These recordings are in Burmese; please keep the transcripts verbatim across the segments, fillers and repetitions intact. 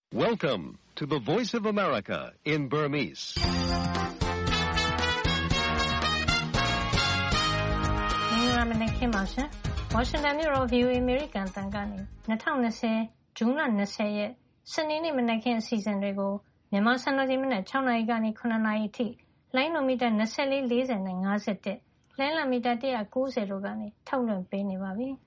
Welcome to the Voice of America in Burmese. ။မင်္ဂလာမနက်ခင်းပါရှင်။ Washington မြို့တော် V O A American တန်ကနေ၂၀၂၀ဇွန်လ၂၀ရက်စနေနေ့မနက်ခင်းအစီအစဉ်တွေကိုမြန်မာစံတော်ချိန်မနက်၆နာရီကနေ၇နာရီအထိလိုင်းနိုမီတာ၂၄ ၄၀နဲ့၅၁လဲလံမီတာ၁၉၀တို့ကနေထုတ်လွှင့်ပေးနေပါပြီ။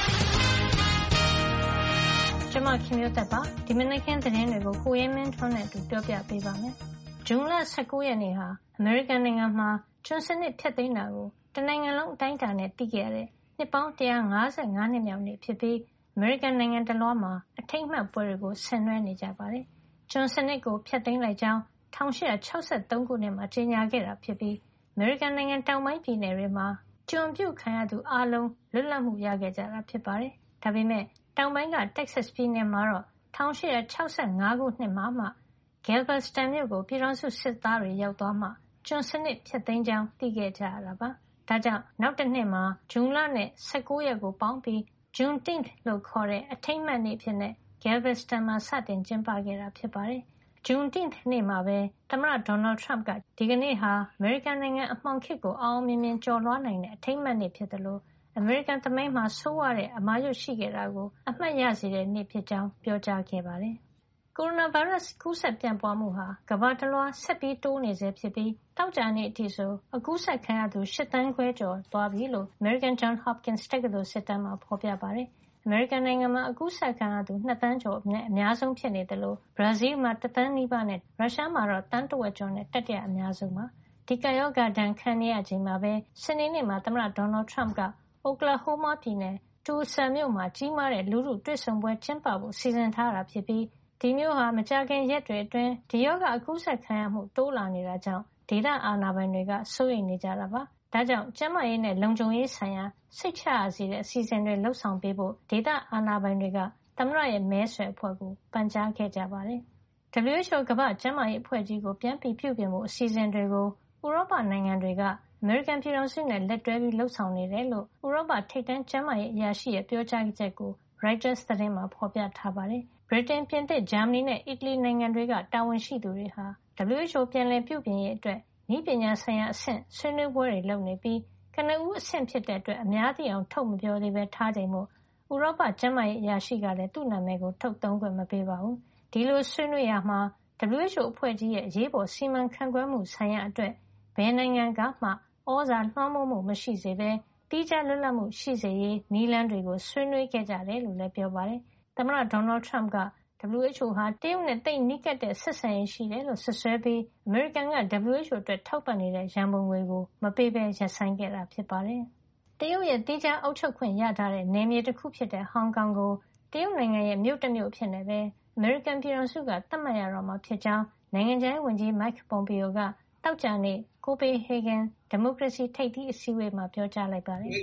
ကျွန်မခင်မျိုးသက်ပါဒီမနက်ခင်းသတင်းတွေကိုကိုရဲမင်းထွန်းနဲ့အတူပြောပြပေးပါမယ်။ဇွန်လ၁၉ရက်နေ့ဟာအမေရိကန်နိုင်ငံမှာကျွန်းစနစ်ဖျက်သိမ်းတာကိုတနိုင်ငံလုံးအတိုင်းအတာနဲ့သိခဲ့ရတဲ့နှစ်ပေါင်း၁၅၅နှစ်မြောက်နေ့ဖြစ်ပြီးအမေရိကန်နိုင်ငံတလွှားမှာအထိမ်းအမှတ်ပွဲတွေကိုဆင်နွှဲနေကြပါတယ်။ကျွန်းစနစ်ကိုဖျက်သိမ်းလိုက်ကြောင်း၁၈၆၃ခုနှစ်မှာကြေညာခဲ့တာဖြစ်ပြီးအမေရိကန်နိုင်ငံတောင်ပိုင်းပြည်နယ်တွေမှာကျွန်ပြုတ်ခံရသူအားလုံးလွတ်လပ်မှုရခဲ့ကြတာဖြစ်ပါတယ်။ဒါပေမဲ့တောင်ပိုင်းက Texas ပြည်နယ်မှာတော့၁၈၆၅ခုနှစ်မှာမှ Galveston မြို့ကိုပြည်ထောင်စုစစ်သားတွေရောက်သွားမှကျွန်းစနစ်ဖျက်သိမ်းကြောင်းသိခဲ့ကြရတာပါ။ဒါကြောင့်နောက်တစ်နှစ်မှာဇွန်လနဲ့၁၉ရက်ကိုပေါင်းပြီး Juneteenth လို့ခေါ်တဲ့အထိမ်းအမှတ်နေ့အဖြစ်နဲ့ Galveston မှာစတင်ကျင်းပခဲ့တာဖြစ်ပါတယ်။ Juneteenth နေ့မှာပဲသမ္မတ Donald Trump ကဒီကနေ့ဟာအမေရိကန်နိုင်ငံအမှောင်ခေတ်ကိုအောင်အောင်မြင်မြင်ကျော်လွှားနိုင်တဲ့အထိမ်းအမှတ်နေ့ဖြစ်တယ်လို့အမေရိကန်သမိုင်းမှာဆိုးဝါးတဲ့အမာရွတ်ရှိခဲ့တာကိုအမှတ်ရစေတဲ့နေ့ဖြစ်ကြောင်းပြောကြားခဲ့ပါတယ်။ကိုရိုနာဗိုင်းရပ်စ်ကူးစက်ပြန့်ပွားမှုဟာကမ္ဘာတလွှားဆက်ပြီးတိုးနေဆဲဖြစ်ပြီးသောကြာနေ့အထိဆိုအကူးစက်ခံရသူ၈သန်းခွဲကျော်သွားပြီလို့ American Johns Hopkins တက္ကသိုလ်စစ်တမ်းမှာဖော်ပြပါတယ်။အမေရိကန်နိုင်ငံမှာအကူးစက်ခံရသူ၂သန်းကျော်နဲ့အများဆုံးဖြစ်နေတယ်လို့ဘရာဇီးမှာတစ်သန်းနီးပါးနဲ့ရုရှားမှာတော့တန်းတဝက်ကျော်နဲ့တတိယအများဆုံးပါ။ဒီကပ်ရောဂါဒဏ်ခံနေရချိန်မှာပဲစနေနေ့မှာသမ္မတ Donald Trump ကOklahoma ပြည်နယ် Tulsa မြို့မှာကြီးမားတဲ့လူထုတွေ့ဆုံပွဲကျင်းပဖို့စီစဉ်ထားတာဖြစ်ပြီးဒီမြို့ဟာမကြာခင်ရက်တွေအတွင်းဒီရောဂါအကူးစက်ခံရမှုတိုးလာနေတာကြောင့်ဒေသအာဏာပိုင်တွေကစိုးရိမ်နေကြတာပါ။ဒါကြောင့်ကျန်းမာရေးနဲ့လုံခြုံရေးဆိုင်ရာစိတ်ချရစေတဲ့အစီအစဉ်တွေလှုပ်ဆောင်ပေးဖို့ဒေသအာဏာပိုင်တွေကသမ္မတရဲ့မဲဆွယ်အဖွဲ့ကိုပန်ကြားခဲ့ကြပါတယ်။ W H O ကမ္ဘာ့ကျန်းမာရေးအဖွဲ့ကြီးကိုပြန်ပြီးပြုပြင်ဖို့အစီအစဉ်တွေကိုဥရောပနိုင်ငံတွေကအမေရိကန်ပြည်ထောင်စုနဲ့လက်တွဲပြီးလှုပ်ဆောင်နေတယ်လို့ဥရောပထိပ်တန်းကျန်းမာရေးအရာရှိရဲ့ပြောကြားချက်ကို Reuters သတင်းမှာဖော်ပြထားပါတယ်။ဗြိတိန်၊ပြင်သစ်၊ဂျာမနီနဲ့အီတလီနိုင်ငံတွေကတာဝန်ရှိသူတွေဟာ W H O ပြန်လည်ပြုပြင်ရေးအတွက်နည်းပညာဆိုင်ရာအဆင့်ဆွေးနွေးပွဲတွေလုပ်နေပြီးကနဦးအဆင့်ဖြစ်တဲ့အတွက်အများသိအောင်ထုတ်မပြောသေးပဲထားချိန်မို့ဥရောပကျန်းမာရေးအရာရှိကလည်းသူ့နာမည်ကိုထုတ်သုံးခွင့်မပေးပါဘူး။ဒီလိုဆွေးနွေးရာမှာ W H O အဖွဲ့ကြီးရဲ့အရေးပေါ်စီမံခန့်ခွဲမှုဆိုင်ရာအတွက်ဘယ်နိုင်ငံကမှဩဇာလွှမ်းမိုးမှုမရှိစေပဲသီးခြားလွတ်လပ်မှုရှိစေရေးနည်းလမ်းတွေကိုဆွေးနွေးခဲ့ကြတယ်လို့လည်းပြောပါတယ်။သမ္မတ Donald Trump က W H O ဟာတရုတ်နဲ့သိပ်နီးကပ်တဲ့ဆက်ဆံရေးရှိတယ်လို့စွပ်စွဲပြီးအမေရိကန်က W H O အတွက်ထောက်ပံ့နေတဲ့ရန်ပုံငွေကိုမပေးဘဲရပ်ဆိုင်းခဲ့တာဖြစ်ပါတယ်။တရုတ်ရဲ့သီးခြားအုပ်ချုပ်ခွင့်ရထားတဲ့နယ်မြေတစ်ခုဖြစ်တဲ့ဟောင်ကောင်ကိုတရုတ်နိုင်ငံရဲ့မြို့တစ်မြို့အဖြစ်နဲ့ပဲအမေရိကန်ပြည်ထောင်စုကသတ်မှတ်ရတော့မှာဖြစ်ကြောင်းနိုင်ငံခြားရေးဝန်ကြီး Mike Pompeo ကသောကြာနေ့ကိုပေဟေဂန်ဒီမိုကရေစီထိပ်သီးအစည်းအဝေးမှာပြောကြားလိုက်ပါတယ်။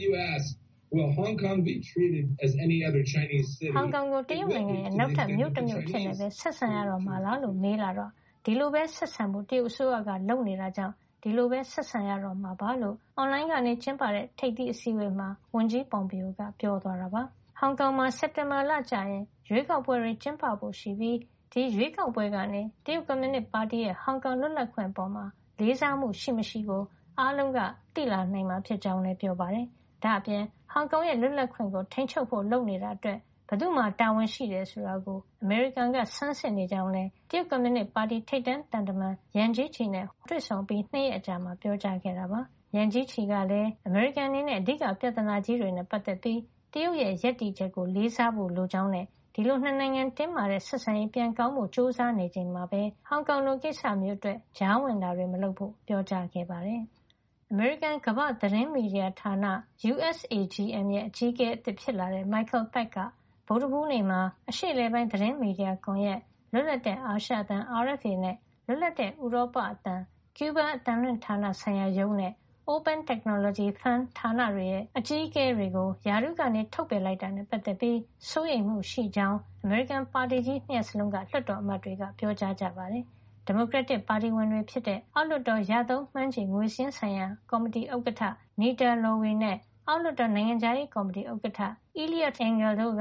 Will Hong Kong be treated as any other Chinese city? ဟောင်ကောင်ကိုတရုတ်နိုင်ငံရဲ့နောက်ထပ်မြို့တစ်မြို့ဖြစ်နေပဲဆက်ဆံရတော့မှာလားလို့မေးလာတော့ဒီလိုပဲဆက်ဆံဖို့တရုတ်အစိုးရကလုပ်နေတာကြောင့်ဒီလိုပဲဆက်ဆံရတော့မှာပါလို့အွန်လိုင်းကနေကျင်းပတဲ့ထိပ်သီးအစည်းအဝေးမှာဝန်ကြီးပွန်ပီယိုကပြောသွားတာပါ။ဟောင်ကောင်မှာစက်တင်ဘာလကျရင်ရွေးကောက်ပွဲတွေကျင်းပဖို့ရှိပြီးဒီရွေးကောက်ပွဲကနေတရုတ်ကွန်မြူနစ်ပါတီရဲ့ဟောင်ကောင်လွတ်လပ်ခွင့်ပေါ်မှာလေးစားမှုရှိမရှိကိုအားလုံးကသိလာနိုင်မှာဖြစ်ကြောင်းလည်းပြောပါတယ်။ဒါ့အပြင်ဟောင်ကောင်ရဲ့လွတ်လပ်ခွင့်ကိုထိန်းချုပ်ဖို့လုပ်နေတာအတွက်ဘယ်သူမှတာဝန်ရှိတယ်ဆိုတာကိုအမေရိကန်ကဆန်းစစ်နေကြောင်းလည်းတရုတ်ကွန်မြူနစ်ပါတီထိပ်တန်းတန်တမန်ယန်ဂျီချီနဲ့တွေ့ဆုံပြီးနှစ်ရက်အကြာမှာပြောကြားခဲ့တာပါ။ယန်ဂျီချီကလည်းအမေရိကန်အနေနဲ့အဓိကပြဿနာကြီးတွေနဲ့ပတ်သက်ပြီးတရုတ်ရဲ့ရည်တည်ချက်ကိုလေးစားဖို့လိုကြောင်းနဲ့ဒီလိုနှစ်နိုင်ငံတင်းမာတဲ့ဆက်ဆံရေးပြန်ကောင်းဖို့ကြိုးစားနေချိန်မှာပဲဟောင်ကောင်လိုကိစ္စမျိုးအတွက်ကြားဝင်တာတွေမလုပ်ဖို့ပြောကြားခဲ့ပါတယ်။အမေရိကန်ကမ္ဘာ့သတင်းမီဒီယာဌာန U S A G M ရဲ့အကြီးအကဲအသစ်ဖြစ်လာတဲ့ Michael Pack ကဗုဒ္ဓဟူးနေ့မှာအရှေ့အလယ်ပိုင်းသတင်းမီဒီယာကွန်ရက်လွတ်လပ်တဲ့အာရှအသံ R F A နဲ့လွတ်လပ်တဲ့ဥရောပအသံ Cuba အသံလွှင့်ဌာနဆိုင်ရာရုံးနဲ့ Open Technology Fund ဌာနတွေရဲ့အကြီးအကဲတွေကိုရာထူးကနေထုတ်ပယ်လိုက်တာနဲ့ပတ်သက်ပြီးစိုးရိမ်မှုရှိကြောင်းအမေရိကန်ပါတီကြီးနှစ်ရပ်စလုံးကလွှတ်တော်အမတ်တွေကပြောကြားကြပါတယ်။ဒီမိုကရက်တစ်ပါတီဝင်တွေဖြစ်တဲ့အောက်လွှတ်တော်ရသုံးမှန်းခြေငွေစင်းဆိုင်ရာကော်မတီဥက္ကဋ္ဌ Nita Lowey နဲ့အောက်လွှတ်တော်နိုင်ငံခြားရေးကော်မတီဥက္ကဋ္ဌ Eliot Engel တို့က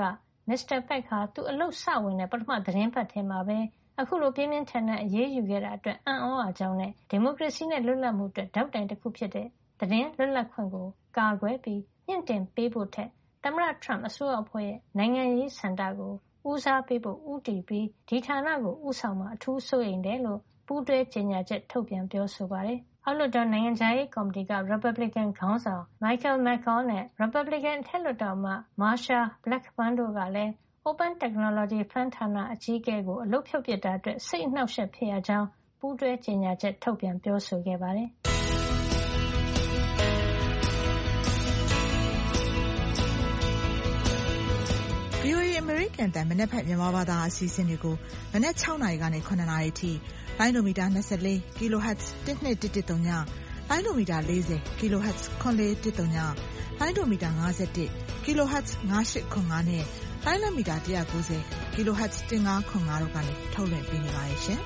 Mister Pack ဟာသူအလုပ်စဝင်တဲ့ပထမသတင်းပတ်ထဲမှာပဲအခုလိုပြင်းပြင်းထန်ထန်အရေးယူခဲ့တာအတွက်အံ့ဩအားကြောင်းနဲ့ဒီမိုကရေစီနဲ့လွတ်လပ်မှုအတွက်ထောက်တိုင်တစ်ခုဖြစ်တဲ့သတင်းလွတ်လပ်ခွင့်ကိုကာကွယ်ပြီးမြင့်တင်ပေးဖို့ထက်သမ္မတ Trump အစိုးရအဖွဲ့ရဲ့နိုင်ငံရေးစံတကိုဦးစားပေးဖို့ဦးတည်ပြီးဒီဌာနကိုဦးဆောင်မှာအထူးစိုးရိမ်တယ်လို့ပူးတွဲကြေညာချက်ထုတ်ပြန်ပြောဆိုပါတယ်။အောက်လွှတ်တော်နိုင်ငံခြားရေးကော်မတီက Republican ခေါင်းဆောင် Michael McCaul နဲ့ Republican အထက်လွှတ်တော်အမတ် Marsha Blackburn တို့ကလည်း Open Technology Fund ဌာနအကြီးအကဲကိုအလုပ်ဖြုတ်ပစ်တာအတွက်စိတ်အနှောက်အယှက်ဖြစ်ရကြောင်းပူးတွဲကြေညာချက်ထုတ်ပြန်ပြောဆိုခဲ့ပါတယ်။ဗွီအိုအေ American တန်မနက်ဖက်မြန်မာဘာသာအစီအစဉ်တွေကိုမနက်၆နာရီကနေ၇နာရီအထိလိုင်းဒိုမီတာ၂၄ kilohertz တစ်နှစ်တစ်တစ်သုံးညလိုင်းဒိုမီတာ၄၀ kilohertz ခွန်လေးတစ်သုံးညလိုင်းဒိုမီတာ၅၁ kilohertz ၅၈ခွန်၅နဲ့လိုင်းလမီတာ၁၉၀ kilohertz ၁၅ခွန်၅တို့ကနေထုတ်လွှင့်ပေးနေပါတယ်ရှင်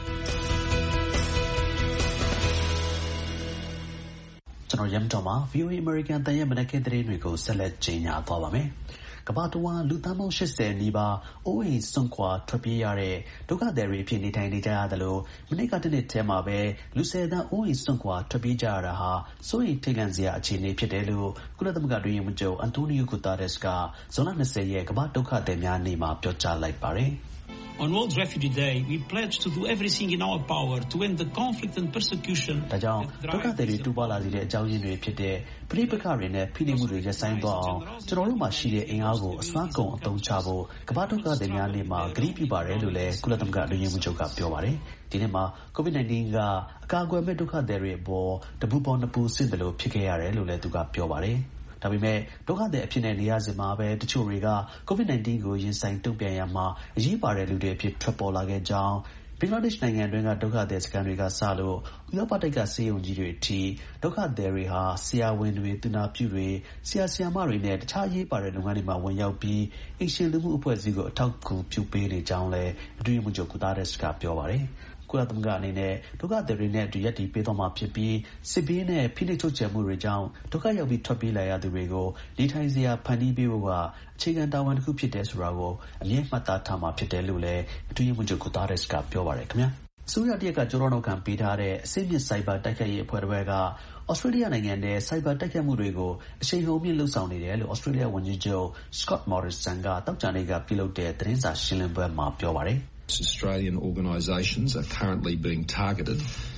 ကျွန်တော်ရမ်တော်မှာ ဗွီအိုအေ American တန်ရဲ့မနက်ခင်းသတင်းတွေကိုဆက်လက်ကြေညာသွားပါမယ်။ကမ္ဘာတဝန်းလူသန်းပေါင်း၈၀နီးပါးအိုးအိမ်စွန့်ခွာထွက်ပြေးရတဲ့ဒုက္ခသည်တွေအဖြစ်နေထိုင်နေကြရသလိုမနေ့ကတနေ့တည်းမှာပဲလူဆယ်သန်းအိုးအိမ်စွန့်ခွာထွက်ပြေးကြရတာဟာစိုးရိမ်ထိတ်လန့်စရာအခြေအနေဖြစ်တယ်လို့ကုလသမဂ္ဂအတွင်းရေးမှူးချုပ်အန်တိုနီယို ဂူတာရက်စ်ကဇွန်လ၂၀ရက်ကမ္ဘာဒုက္ခသည်များနေ့မှာပြောကြားလိုက်ပါတယ် On World Refugee Day, we pledge to do everything in our power to end the conflict and persecution. ဒါကြောင့်ဒုက္ခသည်တွေတူပါလာစေတဲ့အကြောင်းရင်းတွေဖြစ်တဲ့ပဋိပက္ခတွေနဲ့ဖိနှိပ်မှုတွေရပ်ဆိုင်းသွားအောင်ကျွန်တော်တို့မှာရှိတဲ့အင်အားကိုအစွမ်းကုန်အသုံးချဖို့ကမ္ဘာဒုက္ခသည်များနေ့မှာကတိပြုပါတယ်လို့လည်းကုလသမဂ္ဂအတွင်းရေးမှူးချုပ်ကပြောပါတယ်။ဒီနေ့မှာ ကိုဗစ်၁၉ ကအကာအကွယ်မဲ့ဒုက္ခသည်တွေအပေါ်တပူပေါ်နှစ်ပူဆင့်တယ်လို့ဖြစ်ခဲ့ရတယ်လို့လည်းသူကပြောပါတယ်။ဒါပေမဲ့ဒုက္ခသည်အဖြစ်နဲ့နေရစဉ်မှာပဲတချို့တွေကကိုဗစ်၁၉ကိုရင်ဆိုင်တုံ့ပြန်ရမှာအရေးပါတဲ့လူတွေအဖြစ်ထွက်ပေါ်လာခဲ့ကြောင်းဘင်္ဂလားဒေ့ရှ်နိုင်ငံတွင်းကဒုက္ခသည်စခန်းတွေကစလို့ဥရောပတိုက်ကဆေးရုံကြီးတွေအထိဒုက္ခသည်တွေဟာဆရာဝန်တွေသူနာပြုတွေဆရာဆရာမတွေနဲ့တခြားရေးပါတဲ့လုပ်ငန်းတွေမှာဝင်ရောက်ပြီးအရှင်လူမှုအဖွဲ့အစည်းကိုအထောက်အကူပြုပေးနေကြောင်းလည်းအတွင်းရေးမှူးချုပ်ဂူတာရက်စ်ကပြောပါတယ်ကုလသမဂ္ဂအနေနဲ့ဒုက္ခသည်တွေနဲ့အတူရပ်တည်ပေးသွားမှာဖြစ်ပြီးစစ်ဘေးနဲ့ဖိနှိပ်ချုပ်ချယ်မှုတွေကြောင့်ဒုက္ခရောက်ပြီးထွက်ပြေးလာရသူတွေကိုနေထိုင်စရာဖန်တီးပေးဖို့ကအခြေခံတာဝန်တစ်ခုဖြစ်တယ်ဆိုတာကိုအမြဲမှတ်သားထားမှာဖြစ်တယ်လို့လည်းအတွင်းရေးမှူးချုပ်ဂူတာရက်စ်ကပြောပါတယ်ခင်ဗျာအစိုးရတရက်ကကြောတော်နောက်ခံပေးထားတဲ့အစိမ့်မြင့်စိုက်ဘာတိုက်ခိုက်ရေးအဖွဲ့တစ်ဖွဲ့ကဩစတြေးလျနိုင်ငံနဲ့စိုက်ဘာတိုက်ခိုက်မှုတွေကိုအရှိန်ဟုန်မြင့်လှုပ်ဆောင်နေတယ်လို့ဩစတြေးလျဝန်ကြီးချုပ် Scott Morrison ကတောက်ကြနေ့ကပြုလုပ်တဲ့သတင်းစာရှင်းလင်းပွဲမှာပြောပါတယ် Australian organisations are currently being targeted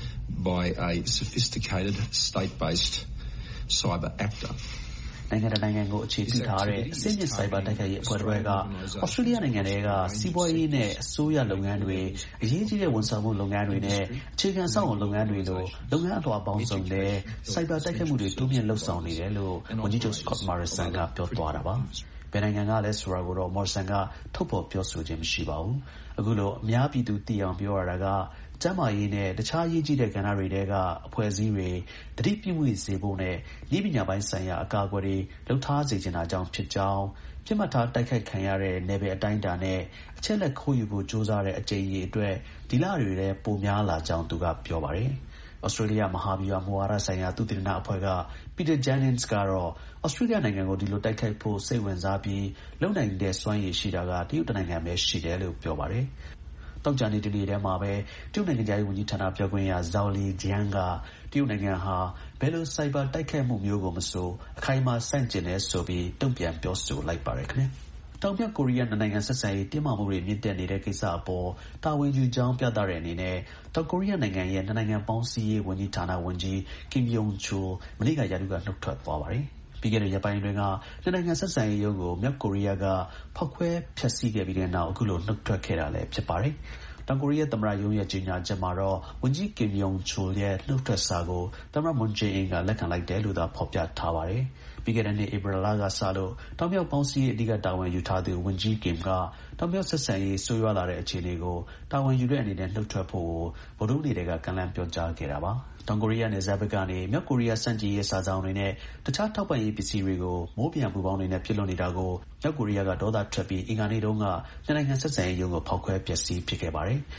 by a sophisticated state-based cyber actor. နိုင်ငံတကာနိုင်ငံကိုအခြေပြုထားတဲ့အစိမ့်မြင့်စိုက်ဘာတိုက်ခိုက်ရေးအဖွဲ့တွေကဩစတြေးလျနိုင်ငံတွေကစီးပွားရေးနဲ့အစိုးရလုပ်ငန်းတွေအရေးကြီးတဲ့ဝန်ဆောင်မှုလုပ်ငန်းတွေနဲ့အခြေခံစောင့်အောင်လုပ်ငန်းတွေလိုလုပ်ငန်းအထွာပေါင်းစုံနဲ့စိုက်ဘာတိုက်ခိုက်မှုတွေတိုးမြင့်လှုပ်ဆောင်နေတယ်လို့ဝန်ကြီးချုပ် Scott Morrison ကပြောသွားတာပါဘယ်နိုင်ငံကလဲဆိုတာကိုတော့ Morrison ကထုတ်ဖော်ပြောဆိုခြင်းမရှိပါဘူးအခုလိုအများပြည်သူသိအောင်ပြောရတာကကျန်းမာရေးနဲ့တခြားရေးကြီးတဲ့ကဏ္ဍတွေတဲကအဖွဲ့အစည်းတွေတတိပြုမှုစေဖို့နဲ့ဤပညာပိုင်းဆိုင်ရာအကာအကွယ်တွေလှုပ်ထားစေချင်တာကြောင့်ဖြစ်ကြောင်းပြစ်မှတ်ထားတိုက်ခိုက်ခံရတဲ့နယ်ပယ်အတိုင်းအတာနဲ့အချက်လက်ခိုးယူဖို့ကြိုးစားတဲ့အကြိမ်ကြီးအတွက်ဒီလတွေထဲပိုများလာကြောင်းသူကပြောပါတယ်ဩစတြေးလျမဟာဗျူဟာမူဝါဒဆိုင်ရာသုတေသနအဖွဲ့က Peter Jennings ကတော့ဩစတြေးလျနိုင်ငံကိုဒီလိုတိုက်ခိုက်ဖို့စိတ်ဝင်စားပြီးလုံနိုင်တဲ့စွမ်းရည်ရှိတာကတရုတ်နိုင်ငံပဲရှိတယ်လို့ပြောပါတယ်။တောက်ကြနေတနေ့ထဲမှာပဲတရုတ်နိုင်ငံသားရေးဝန်ကြီးဌာနပြောခွင့်ရ Zhao Lijian ကတရုတ်နိုင်ငံဟာဘယ်လိုစိုက်ဘာတိုက်ခိုက်မှုမျိုးကိုမဆိုအခိုင်အမာဆန့်ကျင်တယ်ဆိုပြီးတုံ့ပြန်ပြောဆိုလိုက်ပါတယ်ခင်ဗျာ။တောင်မြောက်ကိုရီးယားနိုင်ငံဆက်ဆံရေးတင်းမာမှုတွေမြင့်တက်နေတဲ့ကိစ္စအပေါ်တာဝန်ယူကြောင်းပြသတဲ့အနေနဲ့တောင်ကိုရီးယားနိုင်ငံရဲ့နိုင်ငံပေါင်းစည်းရေးဝန်ကြီးဌာနဝန်ကြီး Kim Yong-chol မနေ့ကရာထူးကနှုတ်ထွက်သွားပါတယ်။ပြီးခဲ့တဲ့ရက်ပိုင်းတွင်ကနိုင်ငံဆက်ဆံရေးရုံးကိုမြောက်ကိုရီးယားကဖောက်ခွဲဖျက်ဆီးခဲ့ပြီးတဲ့နောက်အခုလိုနှုတ်ထွက်ခဲ့တာလည်းဖြစ်ပါတယ်။တောင်ကိုရီးယားသမ္မတရုံးရဲ့ကြေညာချက်မှာတော့ဝန်ကြီး Kim Yong-chol ရဲ့နှုတ်ထွက်စာကိုသမ္မတ Moon Jae-in ကလက်ခံလိုက်တယ်လို့သာဖော်ပြထားပါတယ်။ပြီးခဲ့တဲ့နှစ်ဧပြီလကစလို့တောင်မြောက်ပေါင်းစည်းရေးအဓိကတာဝန်ယူထားသူဝန်ကြီး Kim ကတောင်မြောက်ဆက်ဆံရေးဆိုးရွားလာတဲ့အခြေအနေကိုတာဝန်ယူတဲ့အနေနဲ့နှုတ်ထွက်ဖို့ဗုဒ္ဓဟူးနေ့ကကမ်းလှမ်းပြောကြားခဲ့တာပါ။တောင်ကိုရီးယားနယ်စပ်ဘက်ကနေမြောက်ကိုရီးယားစံကြီးရေးစာဆောင်တွေနဲ့တခြားထောက်ပံ့ရေးပစ္စည်းတွေကိုမိုးပြန်ပူပေါင်းတွေနဲ့ပြစ်လွတ်နေတာကိုမြောက်ကိုရီးယားကဒေါသထွက်ပြီးအင်္ဂါနေ့တုန်းကနိုင်ငံဆက်ဆံရေးရုံးကိုဖောက်ခွဲပျက်စီးဖြစ်ခဲ့ပါတယ်။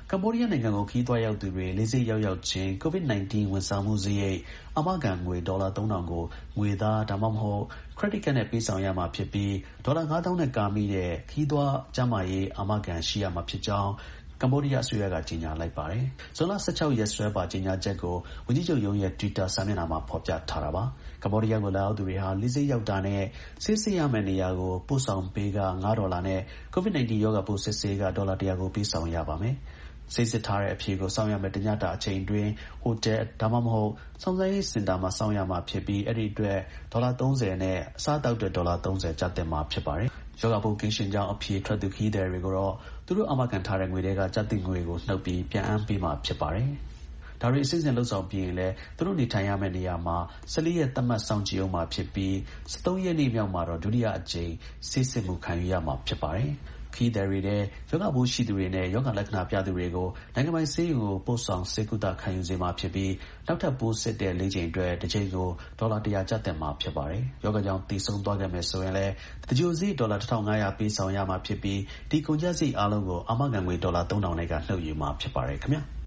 ကမ္ဘောဒီးယားနိုင်ငံကိုခီးသွားရောက်သူတွေလေဆိပ်ရောက်ရောက်ချင်း COVID 19 ဝန်ဆောင်မှုစရိတ်အာမခံငွေဒေါ်လာသုံးထောင်ကိုငွေသားဒါမှမဟုတ် credit card နဲ့ပေးဆောင်ရမှာဖြစ်ပြီးဒေါ်လာငါးသောင်းနဲ့ကာမိတဲ့ခီးသွားကျန်းမာရေးအာမခံရှိရမှာဖြစ်ကြောင်းကမ္ဘောဒီးယားအစိုးရကကြေညာလိုက်ပါတယ်။ဇွန်လ十၆ရက်စွဲပါကြေညာချက်ကိုဝန်ကြီးချုပ်ရုံးရဲ့ Twitter စာမျက်နှာမှာဖော်ပြထားတာပါ။ကမ္ဘောဒီးယားကိုလာရောက်သူတွေဟာလေဆိပ်ရောက်တာနဲ့ဆေးစစ်ရမယ့်နေရာကိုပို့ဆောင်ပေးကငါးဒေါ်လာနဲ့ COVID 19 ရောဂါပိုးစစ်ဆေးကဒေါ်လာတစ်ရာကိုပေးဆောင်ရပါမယ်။ဆေးစစ်ထားတဲ့အဖြေကိုစောင့်ရမယ့်တညတာအချိန်တွင်ဟိုတယ်ဒါမှမဟုတ်စောင့်စားရေးစင်တာမှာစောင့်ရမှာဖြစ်ပြီးအဲ့ဒီအတွက်ဒေါ်လာသုံးဆယ်နဲ့အစားအသောက်အတွက်ဒေါ်လာသုံးဆယ်ကျသင့်မှာဖြစ်ပါတယ်။ယောဂပိုးကင်းရှင်းကြောင်းအဖြေထွက်သူခီးသည်တွေကိုတော့သူတို့အာမခံထားတဲ့ငွေတွေကကျသင့်ငွေကိုနှုတ်ပြီးပြန်အမ်းပေးမှာဖြစ်ပါတယ်။ဒါတွေအစစ်အစင်လှုပ်ဆောင်ပြီးရင်လည်းသူတို့နေထိုင်ရမယ့်နေရာမှာဆယ်လေးရက်သတ်မှတ်စောင့်ကြည့်အောင်မှာဖြစ်ပြီးဆယ်သုံးရက်နေ့မြောက်မှာတော့ဒုတိယအကြိမ်ဆေးစစ်မှုခံယူရမှာဖြစ်ပါတယ်။ခီးသည်တွေတဲ့ယောဂပိုးရှိသူတွေနဲ့ယောဂလက္ခဏာပြသူတွေကိုနိုင်ငံပိုင်ဆေးရုံကိုပို့ဆောင်ဆေးကုသခံယူစေမှာဖြစ်ပြီးနောက်ထပ်ပိုးစစ်တဲ့လေးချိန်အတွက်တစ်ချိန်ကိုဒေါ်လာတစ်ရာကျသင့်မှာဖြစ်ပါတယ်။ယောဂကြောင့်တည်ဆုံသွားခဲ့မယ်ဆိုရင်လည်းတကြိုစည်းဒေါ်လာတစ်ထောင်ငါးရာပေးဆောင်ရမှာဖြစ်ပြီးဒီကုန်ကျစရိတ်အားလုံးကိုအာမခံငွေဒေါ်လာသုံးထောင်နဲ့ကနှုတ်ယူမှာဖြစ်ပါတယ်ခင်ဗျာ။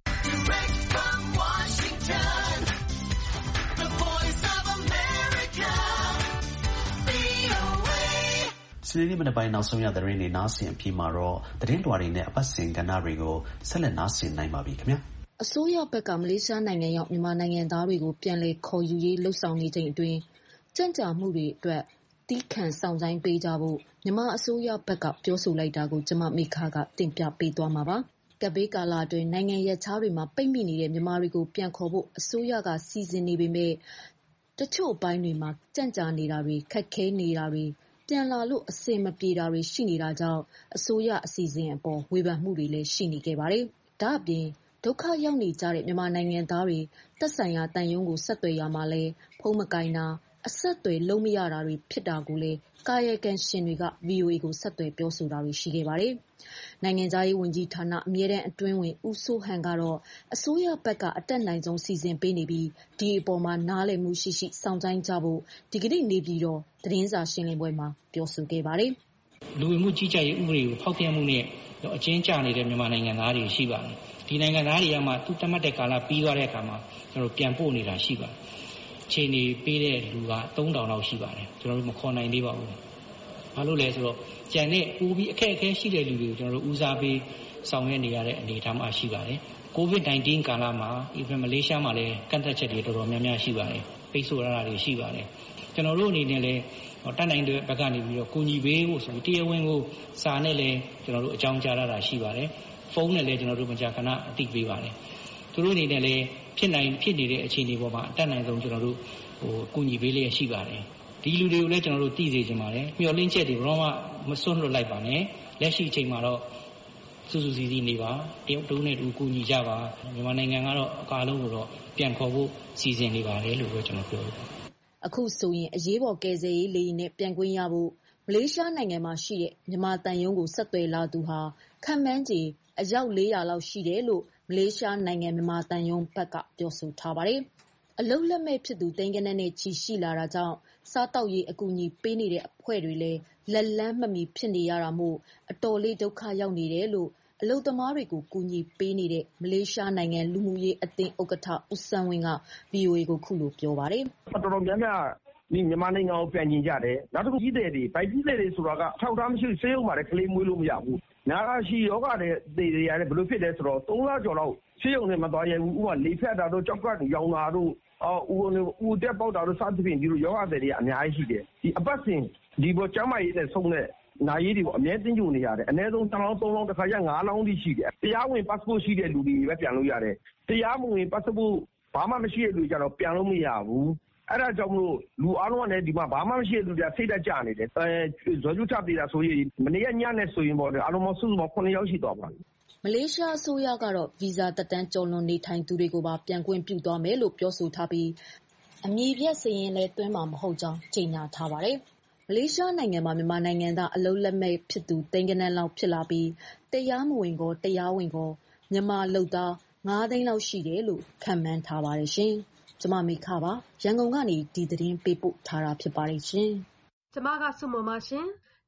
စနေနေ့မနက်ပိုင်းနောက်ဆုံးရသတင်းတွေနားဆင်အပြီးမှာတော့သတင်းလွှာတွေနဲ့အပတ်စဉ်ကဏ္ဍတွေကိုဆက်လက်နားဆင်နိုင်ပါပြီခင်ဗျာအစိုးရဘက်ကမလေးရှားနိုင်ငံရောက်မြန်မာနိုင်ငံသားတွေကိုပြန်လည်ခေါ်ယူရေးလှုပ်ဆောင်နေချိန်အတွင်းကြံ့ကြာမှုတွေအတွက်တီးခံဆောင်ဆိုင်ပေးကြဖို့မြန်မာအစိုးရဘက်ကပြောဆိုလိုက်တာကိုကျွန်မမိခကတင်ပြပေးသွားမှာပါကပ်ဘေးကာလအတွင်းနိုင်ငံရပ်ခြားတွေမှာပိတ်မိနေတဲ့မြန်မာတွေကိုပြန်ခေါ်ဖို့အစိုးရကစီစဉ်နေပေမဲ့တချို့ပိုင်းတွေမှာကြံ့ကြာနေတာတွေခက်ခဲနေတာတွေပြန်လာလို့အစင်မပြေတာတွေရှိနေတာကြောင့်အစိုးရအစီအစဉ်အပေါ်ဝေဖန်မှုတွေလည်းရှိနေခဲ့ပါတယ်။ဒါ့အပြင်ဒုက္ခရောက်နေကြတဲ့မြန်မာနိုင်ငံသားတွေတက်ဆိုင်ရာတန်ယုံကိုဆက်သွယ်ရမှာလဲဖုံးမကင်တာအဆက်အသွယ်လုံးမရတာတွေဖြစ်တာကိုလည်းကာယကံရှင်တွေက ဗီအိုအေ ကိုဆက်သွယ်ပြောဆိုတာတွေရှိခဲ့ပါတယ်။နိုင်ငံသားရေးဝန်ကြီးဌာနအမြဲတမ်းအတွင်းဝင်ဦးစိုးဟန်ကတော့အစိုးရဘက်ကအတက်နိုင်ဆုံးစီစဉ်ပေးနေပြီးဒီအပေါ်မှာနားလည်မှုရှိရှိစောင့်ဆိုင်ကြဖို့ဒီကနေ့နေပြည်တော်သတင်းစာရှင်းလင်းပွဲမှာပြောဆိုခဲ့ပါတယ်။လူဝင်မှုကြီးကြပ်ရေးဥပဒေကိုဖောက်ဖျက်မှုနဲ့အကျဉ်းချနေတဲ့မြန်မာနိုင်ငံသားတွေရှိပါတယ်။ဒီနိုင်ငံသားတွေကမှသူတတ်မှတ်တဲ့ကာလပြီးသွားတဲ့အခါမှာကျွန်တော်ပြန်ပို့နေတာရှိပါတယ်။ချိန်နေပေးတဲ့လူကသုံးထောင်လောက်ရှိပါတယ်။ကျွန်တော်တို့မခေါ်နိုင်သေးပါဘူး။ဘာလို့လဲဆိုတော့ကြံတဲ့ပူပြီးအခက်အခဲရှိတဲ့လူတွေကိုကျွန်တော်တို့ဦးစားပေးဆောင်ရွက်နေရတဲ့အနေအထားမှရှိပါတယ်။ COVID 19 ကာလမှာဒီမလေးရှားမှာလည်းကန့်သတ်ချက်တွေတော်တော်များများရှိပါတယ်။ပိတ်ဆို့ရတာတွေရှိပါတယ်။ကျွန်တော်တို့အနေနဲ့လည်းတတ်နိုင်တဲ့ဘက်ကနေပြီးတော့ကိုညီပေးဖို့ဆိုပြီးတရားဝင်ကိုစာနဲ့လည်းကျွန်တော်တို့အကြောင်းကြားရတာရှိပါတယ်။ဖုန်းနဲ့လည်းကျွန်တော်တို့မကြာခဏအသိပေးပါတယ်။သူတို့အနေနဲ့လည်းဖြစ်နိုင်ဖြစ်နေတဲ့အခြေအနေပေါ်မှာအတတ်နိုင်ဆုံးကျွန်တော်တို့ဟိုကိုညီပေးလေးရှိပါတယ်။ဒီလူတွေကိုလည်းကျွန်တော်တို့သိစေချင်ပါတယ်။မျှော်လင့်ချက်တွေတော့မစွန့်လွတ်လိုက်ပါနဲ့။လက်ရှိအချိန်မှာတော့စူးစူးစီးစီးနေပါတရုတ်တုံးနဲ့တူကိုညီကြပါမြန်မာနိုင်ငံကတော့အကားလုံးကိုတော့ပြန်ခေါ်ဖို့စီစဉ်နေပါတယ်လို့ပဲကျွန်တော်ပြောပါတယ်။အခုဆိုရင်အရေးပေါ်ကယ်ဆယ်ရေးလေယာဉ်နဲ့ပြန်ခွင့်ရဖို့မလေးရှားနိုင်ငံမှာရှိတဲ့မြန်မာတန်ယုံကိုဆက်သွယ်လာသူဟာခန့်မှန်းခြေအယောက်လေးရာလောက်ရှိတယ်လို့မလေးရှားနိုင်ငံမြန်မာတန်ယုံဘက်ကပြောဆိုထားပါတယ်။အလုံးလက်မဲ့ဖြစ်သူတိန်ကနန်းနဲ့ချီရှိလာတာကြောင့်စားတောက်ရေးအကူအညီပေးနေတဲ့အဖွဲ့တွေလည်းလက်လန်းမမီဖြစ်နေရတာမို့အတော်လေးဒုက္ခရောက်နေတယ်လို့အလုပ်သမားတွေကိုကူညီပေးနေတဲ့မလေးရှားနိုင်ငံလူမှုရေးအသင်းဥက္ကဋ္ဌဦးစန်းဝင်းက ဗီအိုအေ ကိုခုလိုပြောပါတယ်။တော်တော်များများဒီမြန်မာနိုင်ငံကိုပြန်ကျင်ကြတယ်။နောက်တစ်ခုကြီးတယ်တွေဗိုက်ကြီးတယ်တွေဆိုတာကအထောက်အထားမရှိစေးရုံမှာလည်းကလေးမွေးလို့မရဘူး။နာဂရှိယောဂတဲ့တွေတွေရတယ်ဘယ်လိုဖြစ်လဲဆိုတော့သုံးလကျော်လောက်စေးရုံနဲ့မသွားရဘူး။ဥပမာလေဖြတ်တာတို့ကြောက်ကရောင်တာတို့အော်ဦးဦးတက်ပေါက်တာတို့စသဖြင့်ဒီလိုယောဂတွေတွေအများကြီးရှိတယ်။ဒီအပတ်စဉ်ဒီပေါ်ကျမ်းမာရေးနဲ့ဆုံးတဲ့နာရီတွေကိုအမြဲတင်းကြိုနေရတယ်အနည်းဆုံးတစ်လောင်းသုံးလောင်းတစ်ခါရငါးလောင်းထိရှိတယ်တရားဝင် passport ရှိတဲ့လူတွေပဲပြန်လို့ရတယ်တရားမဝင် passport ဘာမှမရှိတဲ့လူကြတော့ပြန်လို့မရဘူးအဲ့ဒါကြောင့်မလို့လူအားလုံးကလည်းဒီမှာဘာမှမရှိတဲ့လူတွေစိတ်တက်ကြနေတယ်အဲဇော်ကျူထပ်သေးတာဆိုရင်မနေ့ကညနေဆိုရင်ပေါ့အားလုံးစုစုပေါင်းခုနှစ်ယောက်ရှိသွားပါပြီမလေးရှားအစိုးရကတော့ဗီဇာတက်တန်းကျော်လွန်နေထိုင်သူတွေကိုပါပြန်ခွင့်ပြုသွားမယ်လို့ပြောဆိုထားပြီးအမည်ပြစရင်လည်းတွင်းမှာမဟုတ်ကြောင်းကြေညာထားပါတယ်မလေးရှားနိုင်ငံမှာမြန်မာနိုင်ငံသားအလုံးလက်မဲ့ဖြစ်သူတိန်ကနန်းလောက်ဖြစ်လာပြီးတရားမဝင်ကောတရားဝင်ကောမြန်မာလူသားငါးသိန်းလောက်ရှိတယ်လို့ခန့်မှန်းထားပါတယ်ရှင်။ကျွန်မမိခပါရန်ကုန်ကနေဒီသတင်းပေးပို့ထားတာဖြစ်ပါတယ်ရှင်။ကျွန်မကစုမမရှင်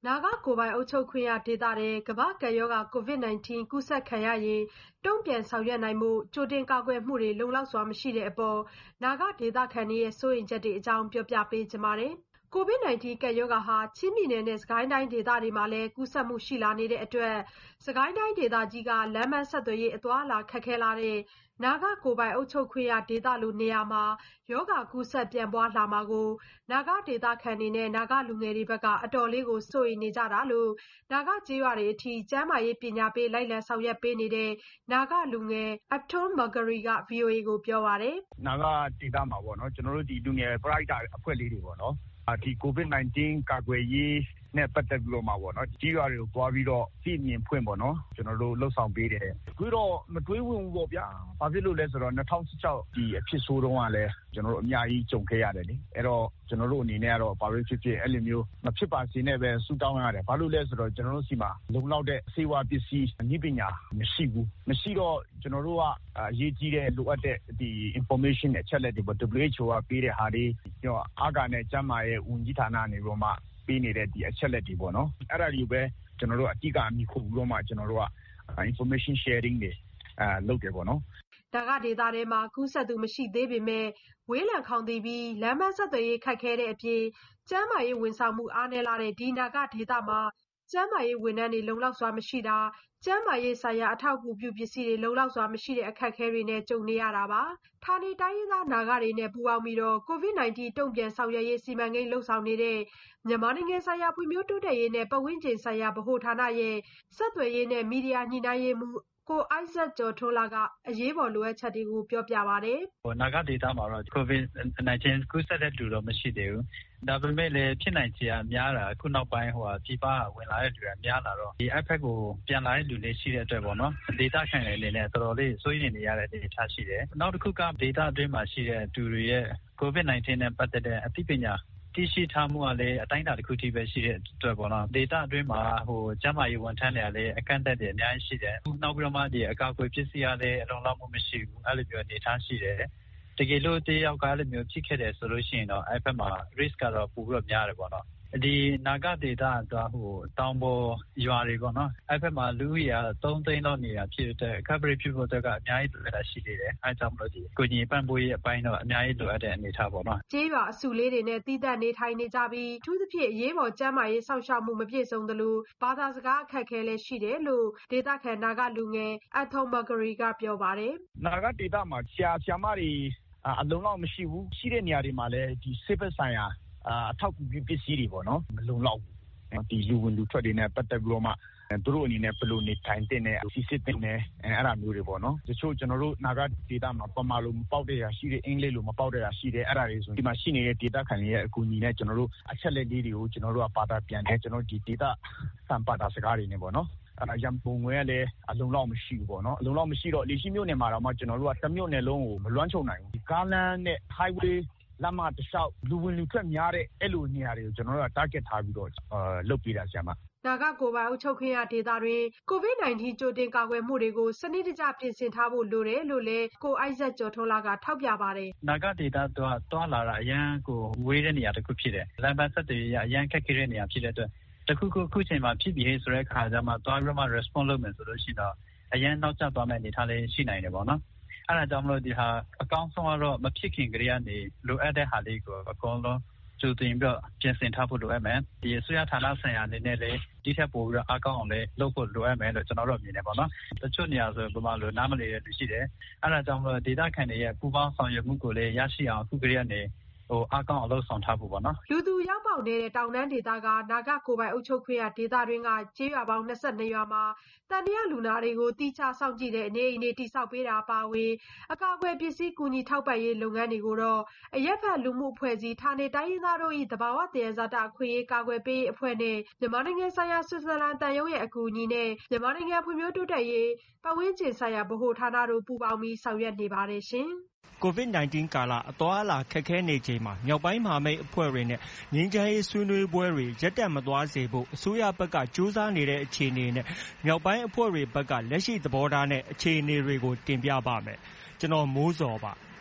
နာဂကိုယ်ပိုင်အုပ်ချုပ်ခွင့်ရဒေသတွေကမ္ဘာ့ကပ်ရောဂါ ကိုဗစ် ၁၉ ကူးစက်ခံရရင်တုံ့ပြန်ဆောင်ရွက်နိုင်ဖို့ကြိုတင်ကာကွယ်မှုတွေလုံလောက်စွာမရှိတဲ့အပေါ်နာဂဒေသခံတွေရဲ့စိုးရိမ်ချက်တွေအကြောင်းပြောပြပေးချင်ပါတယ်။ ကိုဗစ် ၁၉ ကပ်ရောဂါဟာချင်းပြည်နယ်နဲ့စစ်ကိုင်းတိုင်းဒေသတွေမှာလည်းကူးစက်မှုရှိလာနေတဲ့အတွက်စစ်ကိုင်းတိုင်းဒေသကြီးကလမ်းပန်းဆက်သွယ်ရေးအသွားအလာခက်ခဲလာတဲ့နာဂကိုယ်ပိုင်အုပ်ချုပ်ခွင့်ရဒေသလိုနေရာမှာရောဂါကူးစက်ပြန့်ပွားလာမှာကိုနာဂဒေသခံတွေနဲ့နာဂလူငယ်တွေဘက်ကအတော်လေးကိုစိုးရိမ်နေကြတာလို့နာဂကျေးရွာတွေအထိကျန်းမာရေးပညာပေးလိုက်လံဆောင်ရွက်ပေးနေတဲ့နာဂလူငယ် Aton Margari က ဗွီအိုအေကိုပြောပါတယ်။နာဂဒေသမှာပေါ့နော်ကျွန်တော်တို့ဒီလူငယ်ပရိုက်တာအဖွဲ့လေးတွေပေါ့နော်ဒီ ကိုဗစ် ၁၉ ကာကွယ်ရေးနဲ့ပတ်သက်ပြီးတော့မှာပေါ့နော်ကြီးရွာတွေကိုတွားပြီးတော့စီမြင်ဖွင့်ပေါ့နော်ကျွန်တော်တို့လှုပ်ဆောင်ပေးတယ်ပြီးတော့မတွေးဝင်ဘူးပေါ့ဗျာဘာဖြစ်လို့လဲဆိုတော့၂၀၁၆ဒီအဖြစ်ဆိုးတုန်းကလည်းကျွန်တော်တို့အများကြီးကြုံခဲ့ရတယ်လေအဲ့တော့ကျွန်တော်တို့အနေနဲ့ကတော့ဘာလို့ဖြစ်ဖြစ်အဲ့လိုမျိုးမဖြစ်ပါစေနဲ့ပဲဆူတောင်းရတယ်ဘာလို့လဲဆိုတော့ကျွန်တော်တို့စီမှာလုံလောက်တဲ့စေဝါပစ္စည်းနည်းပညာမရှိဘူးမရှိတော့ကျွန်တော်တို့ကအရေးကြီးတဲ့လိုအပ်တဲ့ဒီ information အချက်လက်တွေပေါ့ W H O ကပေးတဲ့ဟာတွေကျွန်တော်အာဂါနဲ့ကျန်းမာရေးဝန်ကြီးဌာနနေပြီးတော့မှပေးနေတဲ့ဒီအချက်လက်တွေပေါ့နော်အဲ့ဒါတွေပဲကျွန်တော်တို့အတိအကမြခုပြီးတော့မှကျွန်တော်တို့က information sharing တွေအဲလုပ်တယ်ပေါ့နော်ဒါကဒေသထဲမှာကူးစက်သူမရှိသေးပေမဲ့ဝေးလံခေါင်သီပြီးလမ်းမဆက်သွယ်ရေးခက်ခဲတဲ့အပြင်ကျန်းမာရေးဝန်ဆောင်မှုအားနည်းလာတဲ့ဒီနာဂဒေသမှာကျန်းမာရေးဝန်ထမ်းတွေလုံလောက်စွာမရှိတာကျန်းမာရေးဆိုင်ရာအထောက်အကူပြုပစ္စည်းတွေလုံလောက်စွာမရှိတဲ့အခက်အခဲတွေနဲ့ကြုံနေရတာပါ။ဌာနေတိုင်းရင်းသားနာဂတွေနဲ့ပူးပေါင်းပြီးတော့ကိုဗစ် ၁၉ တုံ့ပြန်ဆောင်ရွက်ရေးစီမံကိန်းလှုပ်ဆောင်နေတဲ့မြန်မာနိုင်ငံဆိုင်ရာဖွံ့ဖြိုးတိုးတက်ရေးနဲ့ပတ်ဝန်းကျင်ဆိုင်ရာဗဟိုဌာနရဲ့ဆက်သွယ်ရေးနဲ့မီဒီယာညှိနှိုင်းရေးမှူးကိုအိုက်ဇက်ကျော်ထွန်းလာကအရေးပေါ်လိုအပ်ချက်တွေကိုပြောပြပါတယ်။ဟိုနာဂဒေသမှာတော့ကိုဗစ် ၁၉ ကူးစက်တဲ့လူတော့မရှိသေးဘူး။ဒါပေမဲ့လည်းဖြစ်နိုင်ခြေအများတာအခုနောက်ပိုင်းဟိုပြည်ပဝင်လာတဲ့လူတွေများလာတော့ဒီ app ကိုပြန်လာတဲ့လူတွေရှိတဲ့အတွက်ပေါ့နော်။ဒေသခံတွေအနေနဲ့တော်တော်လေးစိုးရိမ်နေရတဲ့အနေအထားရှိတယ်။နောက်တစ်ခုကဒေသအတွင်းမှာရှိတဲ့သူတွေရဲ့ကိုဗစ် ၁၉ နဲ့ပတ်သက်တဲ့အသိပညာတရှိထားမှုကလည်းအတိုင်းအတာတစ်ခုထိပဲရှိတဲ့အတွက်ပေါ့နော်ဒေတာအတွင်းမှာဟိုကျန်းမာရေးဝန်ထမ်းတွေကလည်းအကန့်အသတ်တွေအများကြီးရှိတယ်နောက်ပြီးတော့မှဒီအကာအကွယ်ပစ္စည်းရလည်းအလုံးလောက်မှုမရှိဘူးအဲ့လိုမျိုးအနေထားရှိတယ်တကယ်လို့တယောက်ကအဲ့လိုမျိုးဖြစ်ခဲ့တယ်ဆိုလို့ရှိရင်တော့အဲ့ဘက်မှာ risk ကတော့ပိုပြီးတော့များတယ်ပေါ့နော်ဒီနာဂဒေတာတော့ဟိုတောင်ပေါ်ရွာတွေပေါ့နော်အဲ့ဘက်မှာလူကြီးကသုံးသိန်းလောက်နေတာဖြစ်တဲ့ coverage ဖြစ်ဖို့တော့အများကြီးလိုအပ်တာရှိနေတယ်အဲကြောင့်မလို့ဒီကိုကြီးပန့်ပိုးရေးအပိုင်းတော့အများကြီးလိုအပ်တဲ့အနေအထားပေါ့နော်ကျေးရွာအစုလေးတွေနဲ့တီးသန့်နေထိုင်နေကြပြီးအထူးသဖြင့်အရေးပေါ်ကျန်းမာရေးစောင့်ရှောက်မှုမပြည့်စုံသလိုဘာသာစကားအခက်အခဲလည်းရှိတယ်လို့ဒေသခံနာဂလူငယ်အထုံမဂရီကပြောပါတယ်နာဂဒေတာမှာဆရာဆရာမတွေအလုံးလောက်မရှိဘူးရှိတဲ့နေရာတွေမှာလည်းဒီစစ်ဘက်ဆိုင်ရာအထောက်အကူပစ္စည်းတွေပေါ့နော်မလုံလောက်ဘူးဒီလူဝင်လူထွက်တွေနဲ့ပတ်သက်ပြီးတော့မှသူတို့အနေနဲ့ဘယ်လိုနေထိုင်တဲ့နဲ့စီစစ်တဲ့နဲ့အဲ့ဒါမျိုးတွေပေါ့နော်တချို့ကျွန်တော်တို့နာဂဒေတာမှာပမာလိုမပေါက်တဲ့ရာရှိတယ်အင်္ဂလိပ်လိုမပေါက်တဲ့ရာရှိတယ်အဲ့ဒါတွေဆိုဒီမှာရှိနေတဲ့ဒေတာခံတွေရဲ့အကူအညီနဲ့ကျွန်တော်တို့အချက်လက်လေးတွေကိုကျွန်တော်တို့ကပါတာပြန်တယ်ကျွန်တော်ဒီဒေတာစံပါတာစကားတွေနဲ့ပေါ့နော်အဲ့ရံပုံငွေကလည်းအလုံးလောက်မရှိဘူးပေါ့နော်အလုံးလောက်မရှိတော့လေရှိမြို့နယ်မှာတော့မှကျွန်တော်တို့ကတစ်မြို့နယ်လုံးကိုမလွှမ်းခြုံနိုင်ဘူးဒီကားလမ်းနဲ့ highwayလမ်းမတစ်လျှောက်လူဝင်လူထွက်များတဲ့အဲ့လိုနေရာတွေကိုကျွန်တော်တို့က target ထားပြီးတော့လုပ်ပေးတာဆရာမနာဂကိုယ်ပိုင်အုပ်ချုပ်ခွင့်ရဒေသတွင်ကိုဗစ် ၁၉ ကြိုတင်ကာကွယ်မှုတွေကိုစနစ်တကျပြင်ဆင်ထားဖို့လိုတယ်လို့လည်းကိုအိုက်ဇက်ကျော်ထွန်းလာကထောက်ပြပါတယ်။နာဂဒေသတော့တွားလာတာအရန်ကိုဝေးတဲ့နေရာတစ်ခုဖြစ်တယ်။လမ်းပန်းဆက်သွယ်ရေးအရန်ခက်ခဲတဲ့နေရာဖြစ်တဲ့အတွက်တခုခုခုချိန်မှာဖြစ်ပြီးဆိုတဲ့အခါကျမှတွားပြီးမှ response လုပ်မယ်ဆိုလို့ရှိတော့အရန်နောက်ကျသွားမယ့်အနေထားလေးရှိနိုင်တယ်ပေါ့နော်။အဲ့ဒါကြောင့်မလို့ဒီဟာအကောင်းဆုံးကတော့မဖြစ်ခင်ကလေးကနေလိုအပ်တဲ့ဟာလေးကိုအကုန်လုံးကျူတင်ပြီးပြင်ဆင်ထားဖို့လိုအပ်မယ်ဒီအစိုးရဌာနဆိုင်ရာအနေနဲ့လည်းဒီထက်ပိုပြီးတော့အကောင်းအောင်လည်းလုပ်ဖို့လိုအပ်မယ်လို့ကျွန်တော်တို့မြင်နေပါတော့တချို့နေရာဆိုပမာလိုနားမလည်တဲ့လူရှိတယ်အဲ့ဒါကြောင့်မလို့ဒေတာခံတွေရဲ့ပူပေါင်းဆောင်ရွက်မှုကိုလည်းရရှိအောင်အခုကလေးကနေဟိုအကောင့်အလုပ်ဆောင်ထားဖို့ပေါ့နော်လူသူရောက်ပေါက်နေတဲ့တောင်တန်းဒေသကနာဂကိုယ်ပိုင်အုပ်ချုပ်ခွင့်ရဒေသတွင်းကကျေးရွာပေါင်း၂၂ရွာမှာတန်တရားလူနာတွေကိုတိကျစောင့်ကြည့်တဲ့အနေအနဲ့တိစောက်ပေးတာပါဝင်အကာအကွယ်ပစ္စည်းကူညီထောက်ပံ့ရေးလုပ်ငန်းတွေကိုတော့အရက်ဖက်လူမှုအဖွဲ့အစည်းဌာနေတိုင်းရင်းသားတို့၏တဘာဝတည်ရဇာတအခွင့်အရေးကာကွယ်ပေးအဖွဲ့နဲ့မြန်မာနိုင်ငံဆိုင်ရာဆွစ်ဇာလန်တန်ရုံးရဲ့အကူအညီနဲ့မြန်မာနိုင်ငံဖွံ့ဖြိုးတိုးတက်ရေးပတ်ဝန်းကျင်ဆိုင်ရာဗဟိုဌာနတို့ပူးပေါင်းပြီးဆောင်ရွက်နေပါတယ်ရှင်ကိုဗစ် ၁၉ ကာလအသွားအလာခက်ခဲနေချိန်မှာမြောက်ပိုင်းမဟာမိတ်အဖွဲ့တွေနဲ့ငြိမ်းချမ်းရေးဆွေးနွေးပွဲတွေရပ်တန့်မသွားစေဖို့အစိုးရဘက်ကကြိုးစားနေတဲ့အခြေအနေနဲ့မြောက်ပိုင်းအဖွဲ့တွေဘက်ကလက်ရှိသဘောထားနဲ့အခြေအနေတွေကိုတင်ပြပါမယ်။ကျွန်တော်မိုးစောပါ။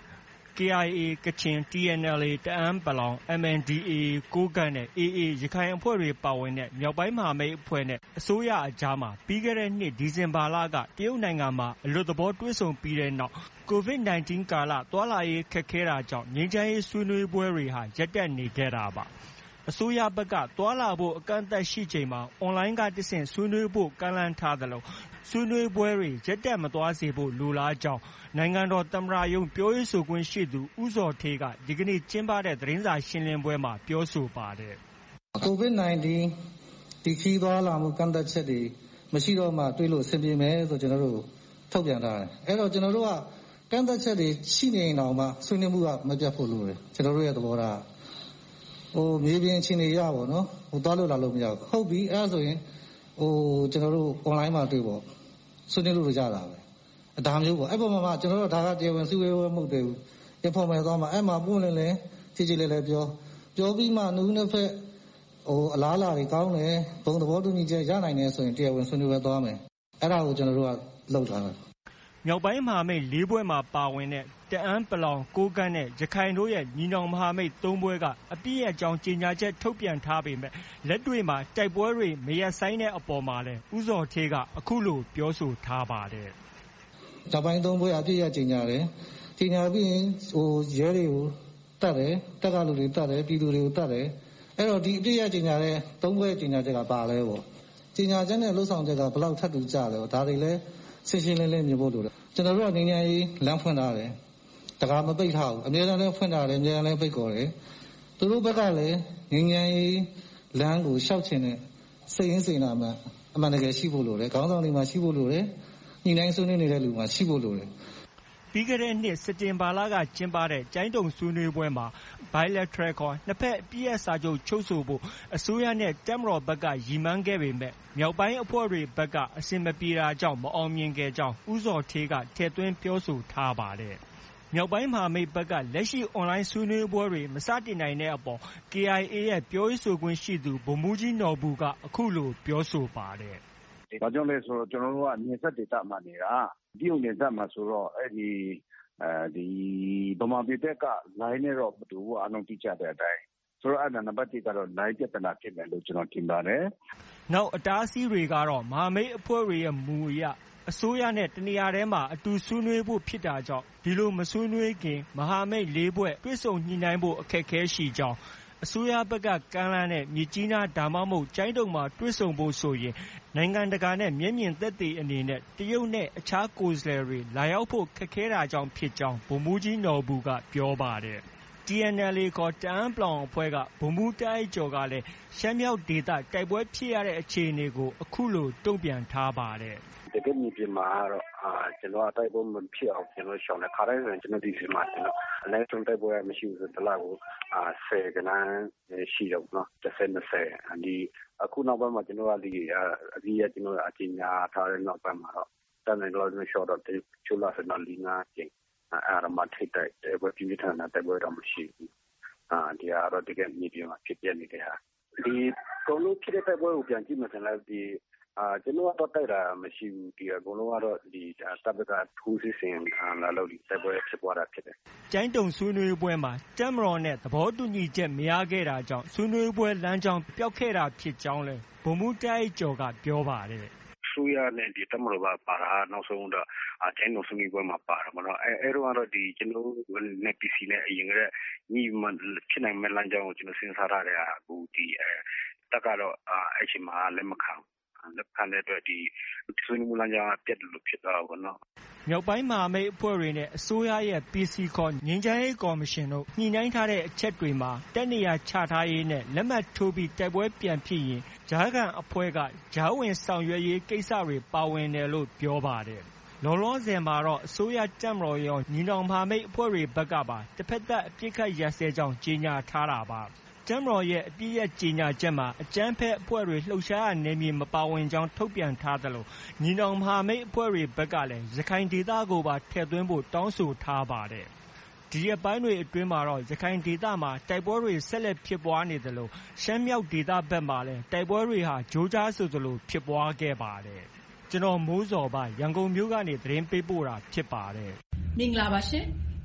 K I A ကချင် T N L A တအန်း M N D A ကိုးကန့်နဲ့ A A ရခိုင်အဖွဲ့တွေပါဝင်တဲ့မြောက်ပိုင်းမဟာမိတ်အဖွဲ့နဲ့အစိုးရအကြားမှာပြီးခဲ့တဲ့နှစ်ဒီဇင်ဘာလကတရုတ်နိုင်ငံမှာအလွတ်သဘောတွေ့ဆုံပြီးတဲ့နောက် COVID 19 ကာလသွားလာရေးခက်ခဲတာကြောင့်ငြိမ်းချမ်းရေးဆွေးနွေးပွဲတွေဟာရပ်တန့်နေခဲ့တာပါအစိုးရဘက်ကသွားလာဖို့အကန့်အသတ်ရှိချိန်မှာအွန်လိုင်းကတဆင့်ဆွေးနွေးဖို့ကမ်းလှမ်းထားသလိုဆွေးနွေးပွဲတွေရပ်တန့်မသွားစေဖို့လိုလားကြောင်းနိုင်ငံတော်သမ္မတရုံးပြောရေးဆိုခွင့်ရှိသူဦးဇော်ဌေးကဒီကနေ့ကျင်းပတဲ့သတင်းစာရှင်းလင်းပွဲမှာပြောဆိုပါတယ်။ COVID 19 ဒီခီးသွားလာမှုကန့်သတ်ချက်တွေမရှိတော့မှတွေ့လို့အဆင်ပြေမယ်ဆိုကျွန်တော်တို့ထုတ်ပြန်ထားတယ်။အဲ့တော့ကျွန်တော်တို့ကကန့်သတ်ချက်တွေရှိနေရင်တော့မှဆွေးနွေးမှုကမပြတ်ဖို့လိုတယ်။ကျွန်တော်တို့ရဲ့သဘောထားဟိုမြေပြင်အခြေအနေရပါတော့ဟိုသွားလို့လာလို့မရဘူးဟုတ်ပြီအဲ့ဒါဆိုရင်ဟိုကျွန်တော်တို့ online မှာတွေ့ပေါ့ဆွေးနွေးလို့ရတာပဲအဒါမျိုးပေါ့အဲ့ပေါ်မှာကျွန်တော်တို့ဒါကတရားဝင်စုဝေးဝဲမှုတွေ informal သွားမှာအဲ့မှာပွင့်လင်းလင်းကြည်ကြည်လေးလေးပြောပြောပြီးမှနူးနှစ်ဖက်ဟိုအလားအလာတွေကောင်းတယ်ဘုံသဘောတူညီချက်ရနိုင်တယ်ဆိုရင်တရားဝင်ဆွေးနွေးပွဲသွားမယ်အဲ့ဒါကိုကျွန်တော်တို့ကလုပ်ထားတယ်မြောက်ပိုင်းမဟာမိတ်လေးပွဲမှာပါဝင်တဲ့တအန်း ကိုးကန့်နဲ့ရခိုင်တို့ရဲ့ညီနောင်မဟာမိတ်သုံးပွဲကအပြည့်အကြောင်းကြေညာချက်ထုတ်ပြန်ထားပေမဲ့လက်တွေ့မှာတိုက်ပွဲတွေမရက်ဆိုင်တဲ့အပေါ်မှာလည်းဦးဇော်ဌေးကအခုလိုပြောဆိုထားပါတယ်။တောင်ပိုင်းသုံးပွဲအပြည့်အကြေညာတယ်။ကြေညာပြီးရင်ဟိုရဲတွေကိုတတ်တယ်တက်ကလူတွေတတ်တယ်ပြည်သူတွေကိုတတ်တယ်အဲ့တော့ဒီအပြည့်အကြေညာတဲ့သုံးပွဲကြေညာချက်ကပါလဲပေါ့။ကြေညာချက်နဲ့လှုပ်ဆောင်ချက်ကဘယ်လောက်ထပ်တူကြလဲဒါတွေလည်းရှင်းရှင်းလင်းလင်းမြင်ဖို့လိုတယ်ကျွန်တော်တို့ကငញ្ញရေးလမ်းဖွင့်ထားတယ်တကားမပိတ်ထားဘူးအများအားလည်းဖွင့်ထားတယ်အများအားလည်းပိတ်ခေါ်တယ်သူတို့ဘက်ကလည်းငញ្ញရေးလမ်းကိုရှောက်ချင်တဲ့စိတ်ရင်းစိတ်နာမှအမှန်တကယ်ရှိဖို့လိုတယ်ခေါင်းဆောင်တွေမှာရှိဖို့လိုတယ်ညီနိုင်ဆွေးနွေးနေတဲ့လူမှာရှိဖို့လိုတယ်ပြီးခဲ့တဲ့နှစ်စက်တင်ဘာလကကျင်းပတဲ့ကျိုင်းတုံဆွေးနွေးပွဲမှာ bilateral ခေါ်နှစ်ဖက်အပြည့်အစာချုပ်ချုပ်ဆိုဖို့အစိုးရနဲ့တပ်မတော်ဘက်ကရည်မှန်းခဲ့ပေမဲ့မြောက်ပိုင်းအဖွဲ့တွေဘက်ကအဆင်မပြေတာကြောင့်မအောင်မြင်ခဲ့ကြောင်းဦးဇော်ဌေးကထည့်သွင်းပြောဆိုထားပါတယ်။မြောက်ပိုင်းမဟာမိတ်ဘက်ကလက်ရှိအွန်လိုင်းဆွေးနွေးပွဲတွေမစတင်နိုင်တဲ့အပေါ် K I A ရဲ့ပြောရေးဆိုခွင့်ရှိသူဗိုလ်မှူးကြီးနော်ဘူကအခုလိုပြောဆိုပါတယ်။ဘာကြောင့်လဲဆိုတော့ကျွန်တော်တို့ကမြေဆက်ဒေသမှာနေတာတရုတ်နယ်စပ်မှာဆိုတော့အဲ့ဒီအဲဒီဗမာပြည်ဘက်က line နဲ့တော့မတူဘူးအားလုံးသိကြတဲ့အတိုင်းဆိုတော့အဲ့ဒါနံပါတ်တစ်ကတော့ line ပြဿနာဖြစ်မယ်လို့ကျွန်တော်ထင်ပါတယ်။နောက်အတားအဆီးတွေကတော့မဟာမိတ်အဖွဲ့တွေရဲ့မူအရအစိုးရနဲ့တနေရာထဲမှာအတူဆွေးနွေးဖို့ဖြစ်တာကြောင့်ဒီလိုမဆွေးနွေးခင်မဟာမိတ်လေးဖွဲ့တွေ့ဆုံညှိနှိုင်းဖို့အခက်အခဲရှိကြောင်းအစိုးရဘက်ကကမ်းလှမ်းတဲ့မြစ်ကြီးနားဒါမှမဟုတ်ကျိုင်းတုံမှာတွေ့ဆုံဖို့ဆိုရင်နိုင်ငံတကာနဲ့မျက်မြင်သက်သေအနေနဲ့တရုတ်နဲ့အခြားကိုယ်စားလှယ်တွေလာရောက်ဖို့ခက်ခဲတာကြောင့်ဖြစ်ကြောင်းဗိုလ်မှူးကြီးနော်ဘူကပြောပါတယ်။ T N L A ခေါ်တအန်း အဖွဲ့ကဗိုလ်မှူးတားအိုက်ကျော်ကလည်းရှမ်းမြောက်ဒေသတိုက်ပွဲဖြစ်ရတဲ့အခြေအနေကိုအခုလိုတုံ့ပြန်ထားပါတယ်။တကယ်မြေပြင်မှာတော့အာကျွန်တော်တိုက်ပွဲမဖြစ်အောင်ကျွန်တော်ရှောင်တဲ့ခါတိုင်းဆိုရင်ကျွန်တော်ဒီစီမှာကျွန်တော်အနည်းဆုံးတိုက်ပွဲမရှိဘူးဆိုတလားကိုအာဆယ်ကနန်းရှိတော့နော်တစ်ဆယ်နှစ်ဆယ်ဒီအခုနောက်ပိုင်းမှာကျွန်တော်ကဒီအကြီးရကျွန်တော်အချင်းညာထားတဲ့နောက်ပိုင်းမှာတော့တန်တယ်လို့ရှော့တော့ချိုးလာစနာလီနာချင်းအာရမထိတ်တဲ့ဘယ်ပြင်းထန်တဲ့တိုက်ပွဲတော့မရှိဘူးအာဒီကတော့တကယ်မြေပြင်မှာဖြစ်ပြနေတဲ့ဟာဒီကုန်းလုံးဖြစ်တဲ့တိုက်ပွဲကိုပြန်ကြည့်မှဆိုလည်းဒီအာကျွန်တော်တော့တိုက်တာမရှိဘူးဒီအကုန်လုံးကတော့ဒီတပ်ဘက်ကထိုးစစ်ဆင်လာလို့ဒီတိုက်ပွဲဖြစ်သွားတာဖြစ်တယ်။ကျိုင်းတုံဆွေးနွေးပွဲမှာတပ်မတော်နဲ့သဘောတူညီချက်မရခဲ့တာကြောင့်ဆွေးနွေးပွဲလမ်းကြောင်းပျောက်ခဲ့တာဖြစ်ကြောင်းလဲဗိုလ်မှူးတားအိုက်ကျော်ကပြောပါတယ်။ဆိုရနဲ့ဒီတပ်မတော်ကပါတာနောက်ဆုံးတော့အတိုင်းတော်ဆွေးနွေးပွဲမှာပါတာမနော်အဲအဲတော့ကတော့ဒီကျွန်တော်နဲ့ P C နဲ့အရင်ကညီမဖြစ်နိုင်မဲ့လမ်းကြောင်းကိုကျွန်တော်စဉ်းစားထားတဲ့အခုဒီအဲတက်ကတော့အဲ့ချိန်မှာလက်မခံလက်ခံတဲ့အတွက်ဒီဆွေးနွေးမှုလမ်းကြောင်းပြတ်တယ်လို့ဖြစ်သွားတာပေါ့နော်မြောက်ပိုင်းမဟာမိတ်အဖွဲ့တွေနဲ့အစိုးရရဲ့ P C ခေါ်ငြိမ်းချမ်းရေးကော်မရှင်တို့ညှိနှိုင်းထားတဲ့အချက်တွေမှာတက်နေရချထားရေးနဲ့လက်မှတ်ထိုးပြီးတိုက်ပွဲပြန်ဖြစ်ရင်ကြားခံအဖွဲ့ကကြားဝင်ဆောင်ရွက်ရေးကိစ္စတွေပါဝင်တယ်လို့ပြောပါတယ်။လောလောဆယ်မှာတော့အစိုးရတပ်မတော်ရောညီနောင်မဟာမိတ်အဖွဲ့တွေဘက်ကပါတစ်ဖက်သက်အပြစ်ခတ်ရပ်စဲကြောင်းကြေညာထားတာပါ။တပ်မတော်ရဲ့အပြည့်ရဲ့ကြေညာချက်မှာအကြမ်းဖက်အဖွဲ့တွေလှုပ်ရှားရနေမည်မပါဝင်ကြောင်းထုတ်ပြန်ထားသလိုညီနောင်မဟာမိတ်အဖွဲ့တွေဘက်ကလည်းရခိုင်ဒေသကိုပါထည့်သွင်းဖို့တောင်းဆိုထားပါတယ်။ဒီအပိုင်းတွေအတွင်းမှာတော့ရခိုင်ဒေသမှာတိုက်ပွဲတွေဆက်လက်ဖြစ်ပွားနေသလိုရှမ်းမြောက်ဒေသဘက်မှာလည်းတိုက်ပွဲတွေဟာကြိုးကြားဆိုသလိုဖြစ်ပွားခဲ့ပါတယ်။ကျွန်တော်မိုးစော်ပါရန်ကုန်မြို့ကနေသတင်းပေးပို့တာဖြစ်ပါတယ်။မင်္ဂလာပါရှင်။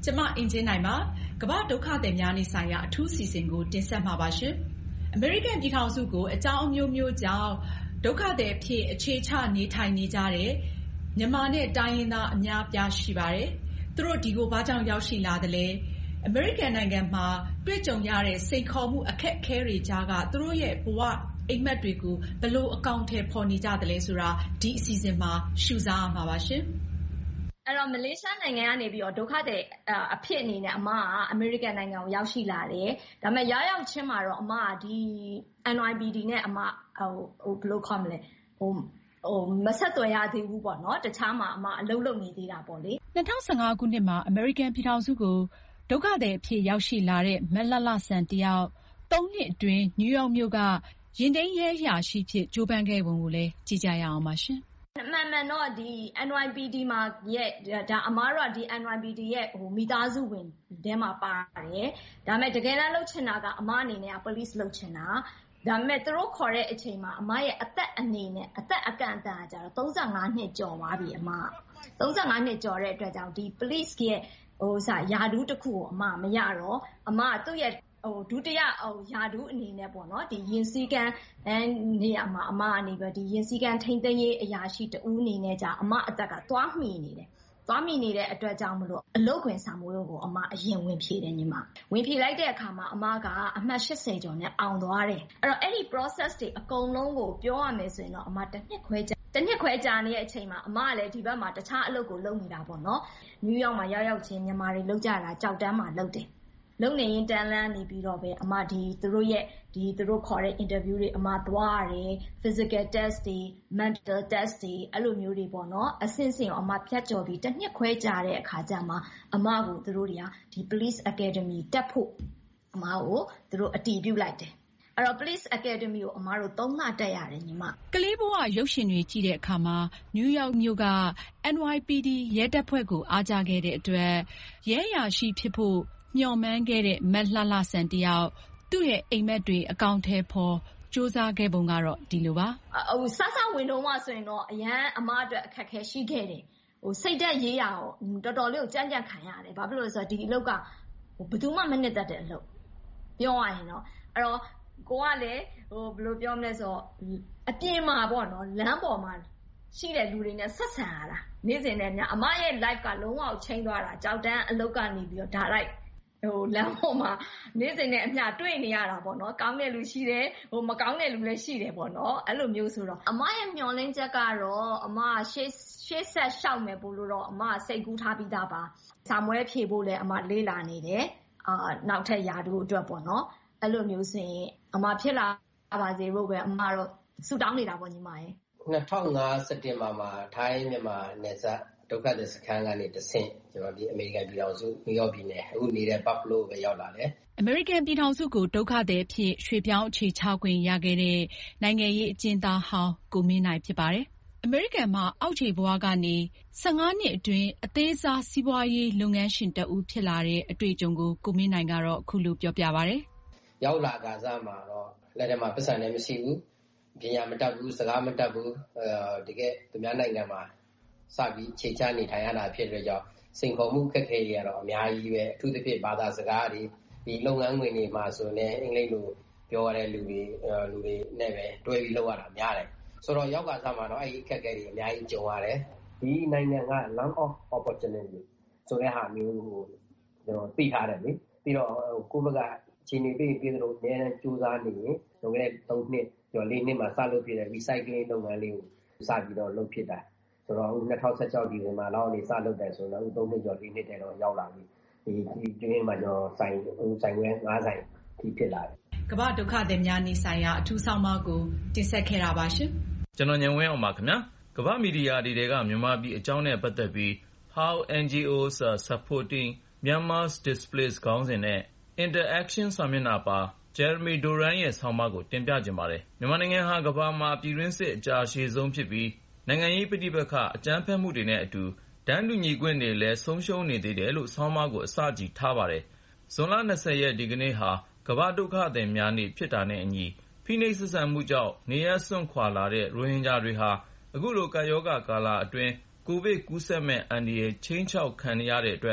ကျမအင်ဂျင်နိုင်ပါကမ္ဘာဒုက္ခသည်များနေ့ဆိုင်ရာအထူးစီစဉ်ကိုတင်ဆက်မှာပါရှင်အမေရိကန်ပြည်ထောင်စုကိုအကြောင်းအမျိုးမျိုးကြောင့်ဒုက္ခသည်အဖြစ်အခြေချနေထိုင်နေကြတဲ့မြန်မာနဲ့တိုင်းရင်းသားအများအပြားရှိပါတယ်သူတို့ဒီကိုဘာကြောင့်ရောက်ရှိလာသလဲအမေရိကန်နိုင်ငံမှာတွေ့ကြုံရတဲ့စိန်ခေါ်မှုအခက်အခဲတွေကြားကသူတို့ရဲ့ဘဝအိမ်မက်တွေကိုဘယ်လိုအကောင့်ထဲပေါ်နေကြသလဲဆိုတာဒီအစီအစဉ်မှာရှုစားမှာပါရှင်အဲ့တော့မလေးရှားနိုင်ငံကနေပြီးတော့ဒုက္ခသည်အဖြစ်အနေနဲ့အမကအမေရိကန်နိုင်ငံကိုရောက်ရှိလာတယ်။ဒါပေမဲ့ရောက်ရောက်ချင်းမှာတော့အမကဒီ N Y B D နဲ့အမဟိုဟိုဘယ်လိုခေါ်မလဲဟိုဟိုမဆက်သွယ်ရသေးဘူးပေါ့နော်။တခြားမှာအမအလုပ်လုပ်နေသေးတာပေါ့လေ။၂၀၁၅ခုနှစ်မှာအမေရိကန်ပြည်ထောင်စုကိုဒုက္ခသည်အဖြစ်ရောက်ရှိလာတဲ့မလှလှဆန်တယောက်သုံးနှစ်အတွင်းနယူးယောက်မြို့ကရင်တိမ်းရဲရာရှိဖြစ်ကြိုးပမ်းခဲ့ပုံကိုလည်းကြည့်ကြရအောင်ပါရှင်။မှန်မှန်တော့ဒီ N Y B D မှာရဲ့ဒါအမားတို့ကဒီ N Y B D ရဲ့ဟိုမိသားစုဝင်တဲမှာပါတယ်ဒါပေမဲ့တကယ်တမ်းလှုပ်ချင်တာကအမအနေနဲ့က police လှုပ်ချင်တာဒါပေမဲ့သူတို့ခေါ်တဲ့အချိန်မှာအမရဲ့အသက်အနေနဲ့အသက်အကန့်အသတ်ကကျတော့သုံးဆယ့်ငါးနှစ်ကျော်သွားပြီအမသုံးဆယ့်ငါးနှစ်ကျော်တဲ့အတွက်ကြောင့်ဒီ police ရဲ့ဟိုစာယာဒူးတစ်ခုကိုအမမရတော့အမသူ့ရဲ့ဟိုဒုတိယဟိုယာဒူးအနေနဲ့ပေါ့နော်ဒီရင်စည်းကမ်းအဲနေရာမှာအမအနေပဲဒီရင်စည်းကမ်းထိန်းသိမ်းရေးအရာရှိတူအနေနဲ့ကြာအမအသက်ကသွားမိနေတယ်သွားမိနေတဲ့အတွက်ကြောင့်မလို့အလုတ်ခွင်စာမိုးကိုအမအရင်ဝင်ဖြေတယ်ညီမဝင်ဖြေလိုက်တဲ့အခါမှာအမကအမှတ်၈၀ကျော်နဲ့အောင်သွားတယ်အဲ့တော့အဲ့ဒီ process တွေအကုန်လုံးကိုပြောရမယ်ဆိုရင်တော့အမတစ်နှစ်ခွဲကြာတစ်နှစ်ခွဲကြာနေတဲ့အချိန်မှာအမကလည်းဒီဘက်မှာတခြားအလုပ်ကိုလုပ်နေတာပေါ့နော်နယူးယောက်မှာရောက်ရောက်ချင်းမြန်မာတွေလုပ်ကြတာကြောက်တန်းမှာလုပ်တယ်လုံနေရင်တန်လန်းနေပြီးတော့ပဲအမဒီသူတို့ရဲ့ဒီသူတို့ခေါ်တဲ့ interview တွေအမသွားရတယ် physical test တွေ mental test တွေအဲ့လိုမျိုးတွေပေါ့နော်အဆင့်ဆင့်အမဖြတ်ကျော်ပြီးတစ်နှစ်ခွဲကြာတဲ့အခါကျမှအမကိုသူတို့တွေကဒီ police academy တက်ဖို့အမကိုသူတို့အတည်ပြုလိုက်တယ်အဲ့တော့ police academy ကိုအမတို့သုံးလတက်ရတယ်ညီမကလေးဘဝရုပ်ရှင်တွေကြည့်တဲ့အခါမှာနယူးယောက်မြို့က N Y P D ရဲတပ်ဖွဲ့ကိုအားကြခဲ့တဲ့အတွက်ရဲရာရှိဖြစ်ဖို့မျှော်မှန်းခဲ့တဲ့မလှလှဆန်တယောက်သူ့ရဲ့အိမ်မက်တွေအကောင့်ထဲပေါ်စူးစမ်းခဲ့ပုံကတော့ဒီလိုပါဟိုစစဝင်တော့မှဆိုရင်တော့အရန်အမအတွက်အခက်ခဲရှိခဲ့တယ်ဟိုစိတ်သက်ရေးရအောင်တော်တော်လေးကိုကြမ်းကြမ်းခံရတယ်ဘာဖြစ်လို့လဲဆိုတော့ဒီအလုပ်ကဟိုဘယ်သူမှမနစ်သက်တဲ့အလုပ်ပြောရရင်တော့အဲ့တော့ကိုကလည်းဟိုဘယ်လိုပြောမလဲဆိုတော့အပြင်မှာပေါ့နော်လမ်းပေါ်မှာရှိတဲ့လူတွေနဲ့ဆက်ဆံရတာနေ့စဉ်နဲ့ညအမရဲ့ live ကလုံးဝချိန်သွားတာကြောက်တန်းအလုပ်ကနေပြီးတော့ဒါလိုက်ဟိုလမ်းပေါ်မှာနေ့စဉ်နဲ့အမျှတွေ့နေရတာပေါ့နော်ကောင်းတဲ့လူရှိတယ်ဟိုမကောင်းတဲ့လူလည်းရှိတယ်ပေါ့နော်အဲ့လိုမျိုးဆိုတော့အမရဲ့မျှော်လင့်ချက်ကတော့အမရှေ့ရှေ့ဆက်ရှောက်မယ်ပို့လို့တော့အမစိတ်ကူးထားပြီးသားပါစာမွဲဖြေဖို့လည်းအမလေးလာနေတယ်အာနောက်ထပ်ယာတို့အတွက်ပေါ့နော်အဲ့လိုမျိုးဆိုရင်အမဖြစ်လာပါစေလို့ပဲအမတော့ဆူတောင်းနေတာပေါ့ညီမရဲ့၂၀၀၅စက်တင်ဘာမှာထိုင်းမြန်မာနယ်စပ်ဒုက္ခသည်စခန်းကနေတဆင့်ကျွန်တော်ဒီအမေရိကန်ပြည်ထောင်စုနယူးယောက်ပြည်နယ်အခုနေတဲ့ Buffalo ပဲရောက်လာတယ်အမေရိကန်ပြည်ထောင်စုကိုဒုက္ခသည်အဖြစ်ရွှေ့ပြောင်းအခြေချခွင့်ရခဲ့တဲ့နိုင်ငံရေးအကျဉ်းသားဟောင်းကိုမင်းနိုင်ဖြစ်ပါတယ်အမေရိကန်မှာအောက်ခြေဘဝကနေ၁၅နှစ်အတွင်းအသေးစားစီးပွားရေးလုပ်ငန်းရှင်တဦးဖြစ်လာတဲ့အတွေ့အကြုံကိုကိုမင်းနိုင်ကတော့အခုလိုပြောပြပါတယ်ရောက်လာကစားမှာတော့လက်ထဲမှာပတ်စံလည်းမရှိဘူးပညာမတတ်ဘူးစကားမတတ်ဘူးအဲတကယ်သူများနိုင်ငံမှာစပြီးခြေချနေထိုင်ရတာဖြစ်တဲ့ကြောင့်စိန်ခေါ်မှုခက်ခဲတွေကတော့အများကြီးပဲအထူးသဖြင့်ဘာသာစကားတွေဒီလုပ်ငန်းဝင်တွေမှာဆိုရင်အင်္ဂလိပ်လိုပြောရတဲ့လူတွေလူတွေနဲ့ပဲတွဲပြီးလုပ်ရတာများတယ်ဆိုတော့ရောက်ကစားမှာတော့အဲ့ဒီအခက်အခဲတွေအများကြီးကြုံရတယ်ဒီနိုင်ငံက land of opportunity ဆိုတဲ့ဟာမျိုးကိုကျွန်တော်သိထားတယ်လေပြီးတော့ကိုယ့်ဘက်ကချင်းနေပြီးပြည်သူတို့အများနဲ့စူးစမ်းနေရင်လွန်ခဲ့တဲ့သုံးနှစ်ကျော်လေးနှစ်မှာစလုပ်ဖြစ်တဲ့ recycling လုပ်ငန်းလေးကိုစပြီးတော့လုပ်ဖြစ်တာဆိုတော့၂၀၁၆ဒီဇင်ဘာလောက်နေစလုပ်တယ်ဆိုတော့အခုသုံးနှစ်ကျော်လေးနှစ်တည်းတော့ရောက်လာပြီဒီဒီကျွင်းမှာကျွန်တော်ဆိုင်ဆိုင်ဝဲငါးဆိုင်ထိဖြစ်လာတယ်ကမ္ဘာဒုက္ခသည်များနေ့ဆိုင်ရာအထူးဆောင်မကိုတင်ဆက်ခဲ့တာပါရှင်ကျွန်တော်ညံဝဲအောင်ပါခင်ဗျာကမ္ဘာမီဒီယာတွေကမြန်မာပြည်အကြောင်းနဲ့ပတ်သက်ပြီး How N G Os are supporting Myanmar's displaced ခေါင်းစဉ်နဲ့ Interaction စာမျက်နှာပါ Jeremy Doran ရဲ့ဆောင်းပါးကိုတင်ပြခြင်းပါတယ်မြန်မာနိုင်ငံဟာကမ္ဘာမှာပြည်တွင်းစစ်အကြာရှည်ဆုံးဖြစ်ပြီးနိုင်ငံရေးပဋိပက္ခအကြမ်းဖက်မှုတွေနဲ့အတူတန်းတူညီခွင့်တွေလည်းဆုံးရှုံးနေသေးတယ်လို့ဆောင်းပါးကိုအစကြီးထားပါတယ်ဇွန်လ၂၀ရက်ဒီကနေ့ဟာကမ္ဘာဒုက္ခသည်များနေ့ဖြစ်တာနဲ့အညီဖိနှိပ်ဆက်ဆံမှုကြောင့်နေရပ်စွန့်ခွာလာတဲ့ရိုဟင်ဂျာတွေဟာအခုလိုကပ်ရောဂါကာလအတွင်းကိုဗစ်ကူးစက်မဲ့အန္တရာယ်ခြိမ်းခြောက်ခံနေရတဲ့အတွက်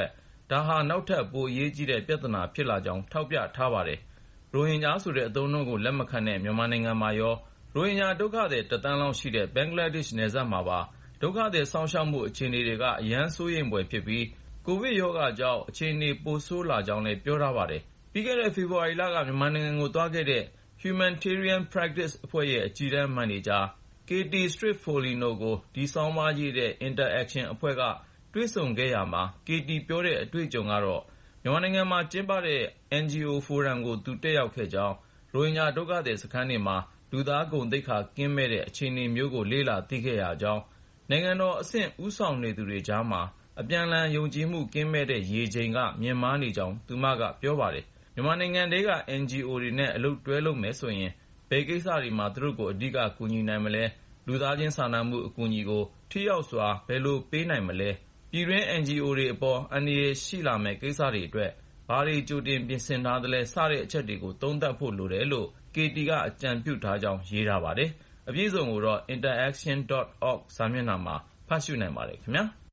ဒါဟာနောက်ထပ်ပိုအရေးကြီးတဲ့ပြဿနာဖြစ်လာကြောင်းထောက်ပြထားပါတယ်။ရိုဟင်ဂျာဆိုတဲ့အသုံးအနှုန်းကိုလက်မခံတဲ့မြန်မာနိုင်ငံမှာရောရိုဟင်ဂျာဒုက္ခသည်တစ်သန်းလောက်ရှိတဲ့ဘင်္ဂလားဒေ့ရှ်နယ်စပ်မှာပါဒုက္ခသည်စောင့်ရှောက်မှုအခြေအနေတွေကအရန်စိုးရိမ်ဖွယ်ဖြစ်ပြီးကိုဗစ်ရောဂါကြောင့်အခြေအနေပိုဆိုးလာကြောင်းလည်းပြောထားပါတယ်။ပြီးခဲ့တဲ့ဖေဖော်ဝါရီလကမြန်မာနိုင်ငံကိုသွားခဲ့တဲ့ Humanitarian Practice အဖွဲ့ရဲ့အကြီးတန်းမန်နေဂျာ Katie Strifolino ကိုဒီဆောင်းပါးရေးတဲ့ Interaction အဖွဲ့ကတွေ့ဆုံခဲ့ရမှာ Katie ပြောတဲ့အတွေ့အကြုံကတော့မြန်မာနိုင်ငံမှာကျင်းပတဲ့ အန်ဂျီအို Forum ကိုသူတက်ရောက်ခဲ့ကြောင်းရိုဟင်ဂျာဒုက္ခသည်စခန်းတွေမှာလူသားဂုဏ်သိက္ခာကင်းမဲ့တဲ့အခြေအနေမျိုးကိုလေ့လာသိခဲ့ရကြောင်းနိုင်ငံတော်အဆင့်ဦးဆောင်နေသူတွေကြားမှာအပြန်အလှန်ယုံကြည်မှုကင်းမဲ့တဲ့ရေချိန်ကမြင့်မားနေကြောင်းသူမကပြောပါတယ်။မြန်မာနိုင်ငံထဲက အန်ဂျီအို တွေနဲ့အလုပ်တွဲလုပ်မယ်ဆိုရင်ဘယ်ကိစ္စတွေမှာသူတို့ကိုအဓိကကူညီနိုင်မလဲလူသားချင်းစာနာမှုအကူအညီကိုထိရောက်စွာဘယ်လိုပေးနိုင်မလဲပြည်တွင်း အန်ဂျီအို တွေအပေါ်အန္တရာယ်ရှိလာမယ့်ကိစ္စတွေအတွက်ဘာတွေကြိုတင်ပြင်ဆင်ထားသလဲစတဲ့အချက်တွေကိုသုံးသပ်ဖို့လိုတယ်လို့ Katie ကအကြံပြုထားကြောင်းရေးထားပါတယ်။အပြည့်အစုံကိုတော့ interaction dot org စာမျက်နှာမှာဖတ်ရှုနိုင်ပါတယ်ခင်ဗျာ။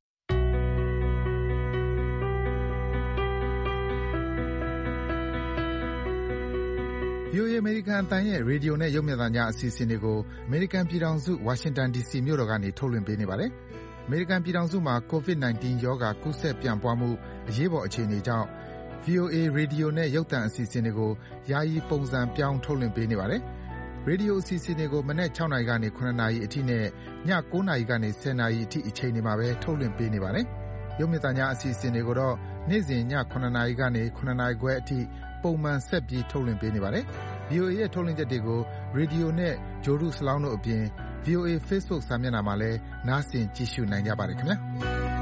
ဗွီအိုအေ အမေရိကန်အသံရဲ့ရေဒီယိုနဲ့ရုပ်မြင်သံကြားအစီအစဉ်တွေကိုအမေရိကန်ပြည်ထောင်စုဝါရှင်တန်ဒီစီမြို့တော်ကနေထုတ်လွှင့်ပေးနေပါတယ်။အမေရိကန်ပြည်ထောင်စုမှာ ကိုဗစ် ၁၉ ရောဂါကူးစက်ပြန့်ပွားမှုအရေးပေါ်အခြေအနေကြောင့် ဗွီအိုအေ ရေဒီယိုနဲ့ရုပ်သံအစီအစဉ်တွေကိုယာယီပုံစံပြောင်းထုတ်လွှင့်ပေးနေပါတယ်။ရေဒီယိုအစီအစဉ်တွေကိုမနက်၆နာရီကနေ၇နာရီအထိနဲ့ည၉နာရီကနေ၁၀နာရီအထိအချိန်တွေမှာပဲထုတ်လွှင့်ပေးနေပါတယ်။ရုပ်မြင်သံကြားအစီအစဉ်တွေကိုတော့နေ့စဉ်ည၇နာရီကနေ၇နာရီခွဲအထိပုံမှန်ဆက်ပြီးထုတ်လွှင့်ပေးနေပါတယ်။ ဗွီအိုအေရဲ့ထုတ်လွှင့်ချက်တွေကိုရေဒီယိုနဲ့ဂြိုဟ်တုစလောင်းတို့အပြင် ဗွီအိုအေ Facebook စာမျက်နှာမှာလည်းနားဆင်ကြည့်ရှုနိုင်ကြပါတယ်ခင်ဗျာ။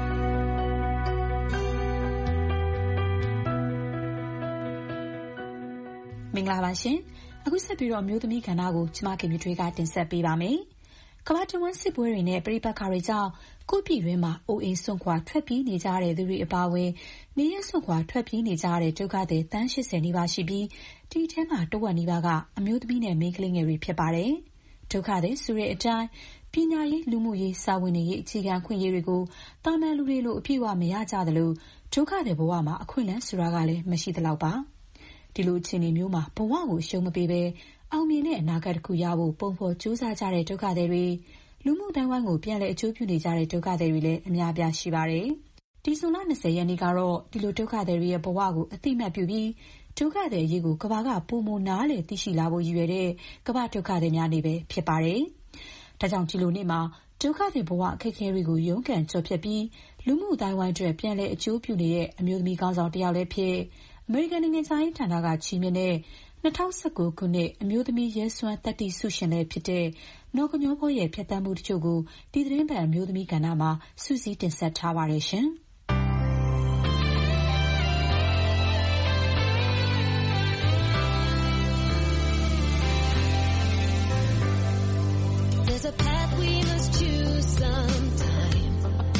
မင်္ဂလာပါရှင်။အခုဆက်ပြီးတော့မျိုးသမီးကဏ္ဍကိုကျမခင်မြထွေးကတင်ဆက်ပေးပါမယ်။ကမ္ဘာတဝန်းစစ်ပွဲတွေနဲ့ပြည်ပခါတွေကြောင့်ကိုယ့်ပြည်တွင်းမှာအိုအိမ်စွန့်ခွာထွက်ပြေးနေကြတဲ့သူတွေအပါအဝင်နေရစွန့်ခွာထွက်ပြေးနေကြတဲ့ဒုက္ခသည်တန်း၈၀နီးပါးရှိပြီးဒီထဲမှာတဝက်နီးပါးကအမျိုးသမီးနဲ့မိန်းကလေးငယ်တွေဖြစ်ပါတယ်။ဒုက္ခသည်ဆိုတဲ့အတိုင်းပညာရေးလူမှုရေးစာဝန်ရေးအခြေခံခွင့်ရေးတွေကိုတာမန်လူတွေလိုအပြည့်အဝမရကြသလိုဒုက္ခသည်ဘဝမှာအခွင့်အလမ်းဆိုတာကလည်းမရှိသလောက်ပါ။ဒီလိုအခြေအနေမျိုးမှာဘဝကိုရှုံးမပေးဘဲအောင်မြင်တဲ့အနာဂတ်တစ်ခုရဖို့ပုံဖော်ကြိုးစားကြတဲ့ဒုက္ခသည်တွေလူမှုတိုင်းဝိုင်းကိုပြန်လည်အကျိုးပြုနေကြတဲ့ဒုက္ခသည်တွေလည်းအများအပြားရှိပါတယ်။ဒီဇွန်လ၂၀ရက်နေ့ကတော့ဒီလိုဒုက္ခသည်တွေရဲ့ဘဝကိုအသိအမှတ်ပြုပြီးဒုက္ခသည်အရေးကိုကမ္ဘာကပိုမိုနားလည်သိရှိလာဖို့ရည်ရွယ်တဲ့ကမ္ဘာဒုက္ခသည်များနေ့ပဲဖြစ်ပါတယ်။ဒါကြောင့်ဒီလိုနေ့မှာဒုက္ခသည်ဘဝအခက်အခဲတွေကိုရုန်းကန်ကျော်ဖြတ်ပြီးလူမှုတိုင်းဝိုင်းအတွက်ပြန်လည်အကျိုးပြုနေတဲ့အမျိုးသမီးကောင်းဆောင်တစ်ယောက်လည်းဖြစ်အမေရိကန်နိုင်ငံသားရေးဌာနကချီးမြှင့်တဲ့၂၀၁၉ခုနှစ်အမျိုးသမီးရဲစွမ်းသတ္တိဆုရှင်လည်းဖြစ်တဲ့နော်ကညောဖောရဲ့ဖြတ်သန်းမှုတချို့ကိုဒီသတင်းပတ်အမျိုးသမီးကဏ္ဍမှာစုစည်းတင်ဆက်ထားပါတယ်ရှင်။ There's a path we must choose sometime.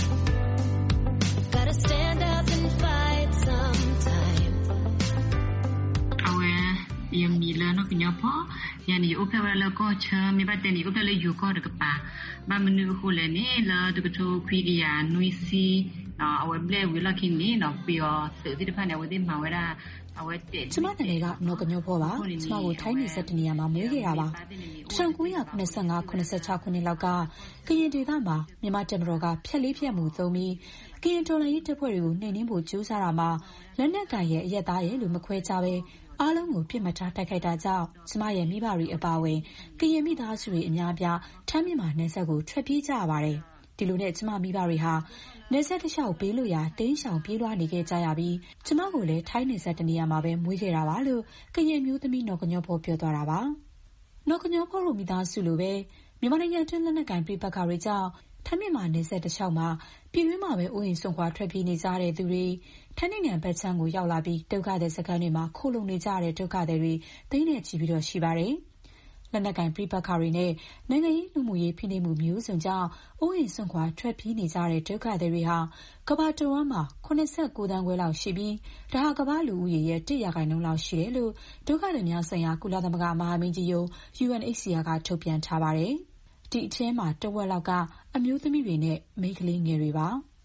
Gotta stand up and fight sometime. Awe yemi la no knya pho yani ope wa la ko cha mi ba te ni ope le yu ko de ka pa ba menu ko le ni la de ko khwi ya nui si na awe ble wi la kin ni na pi yo se ti de pha ne we ti ma we da ကျမတည်းကနော်ကညောဖောပါကျမကိုထိုင်းနေဆက်တနေရာမှာမွေးခဲ့တာပါ၁၉၇၅ ၇၆ခုနှစ်လောက်ကကရင်ဒေသမှာမြန်မာတပ်မတော်ကဖြက်လေးဖြက်မှုသုံးပြီးကရင်တော်လှန်ရေးတပ်ဖွဲ့တွေကိုနှိမ်နင်းဖို့ကြိုးစားတာမှာလက်နက်ကိုင်ရဲ့အရက်သားရဲ့လို့မခွဲခြားပဲအားလုံးကိုပြစ်မှတ်ထားတိုက်ခိုက်တာကြောင့်ကျမရဲ့မိဘတွေအပါအဝင်ကရင်မိသားစုတွေအများအပြားထမ်းမြင့်မှာနယ်စပ်ကိုထွက်ပြေးကြရပါတယ်ဒီလိုနဲ့ကျမမိဘတွေဟာနယ်စပ်တစ်လျှောက်ဘေးလွတ်ရာတင်းရှောင်ပြေးလွှားနေခဲ့ကြရပြီးကျမကိုလည်းထိုင်းနယ်စပ်တနေရာမှာပဲမွေးခဲ့တာပါလို့ကရင်မျိုးသမီးနော်ကညောဖောပြောသွားတာပါနော်ကညောဖောတို့မိသားစုလိုပဲမြန်မာနိုင်ငံတွင်းလက်နက်ကိုင်ပြည်ပခါတွေကြောင့်ထမ်းမြင့်မှာနယ်စပ်တစ်လျှောက်မှာပြည်တွင်းမှာပဲအိုးအိမ်စွန့်ခွာထွက်ပြေးနေကြတဲ့သူတွေထိုင်းနိုင်ငံဘက်ခြမ်းကိုရောက်လာပြီးဒုက္ခသည်စခန်းတွေမှာခိုလုံနေကြတဲ့ဒုက္ခသည်တွေသိန်းနဲ့ချီပြီးတော့ရှိပါတယ်လက်နက်ကိုင်ပြည်ပခါတွေနဲ့နိုင်ငံရေးလူမှုရေးဖိနှိပ်မှုမျိုးစုံကြောင့်အိုးအိမ်စွန့်ခွာထွက်ပြေးနေကြတဲ့ဒုက္ခသည်တွေဟာကမ္ဘာတဝန်းမှာ၇၉သန်းခွဲလောက်ရှိပြီးဒါဟာကမ္ဘာလူဦးရေရဲ့တစ်ရာခိုင်နှုန်းလောက်ရှိတယ်လို့ဒုက္ခသည်များဆိုင်ရာကုလသမဂ္ဂမဟာမင်းကြီးရုံး U N H C R ကထုတ်ပြန်ထားပါတယ်။ဒီအထဲမှာတဝက်လောက်ကအမျိုးသမီးတွေနဲ့မိန်းကလေးငယ်တွေပါ။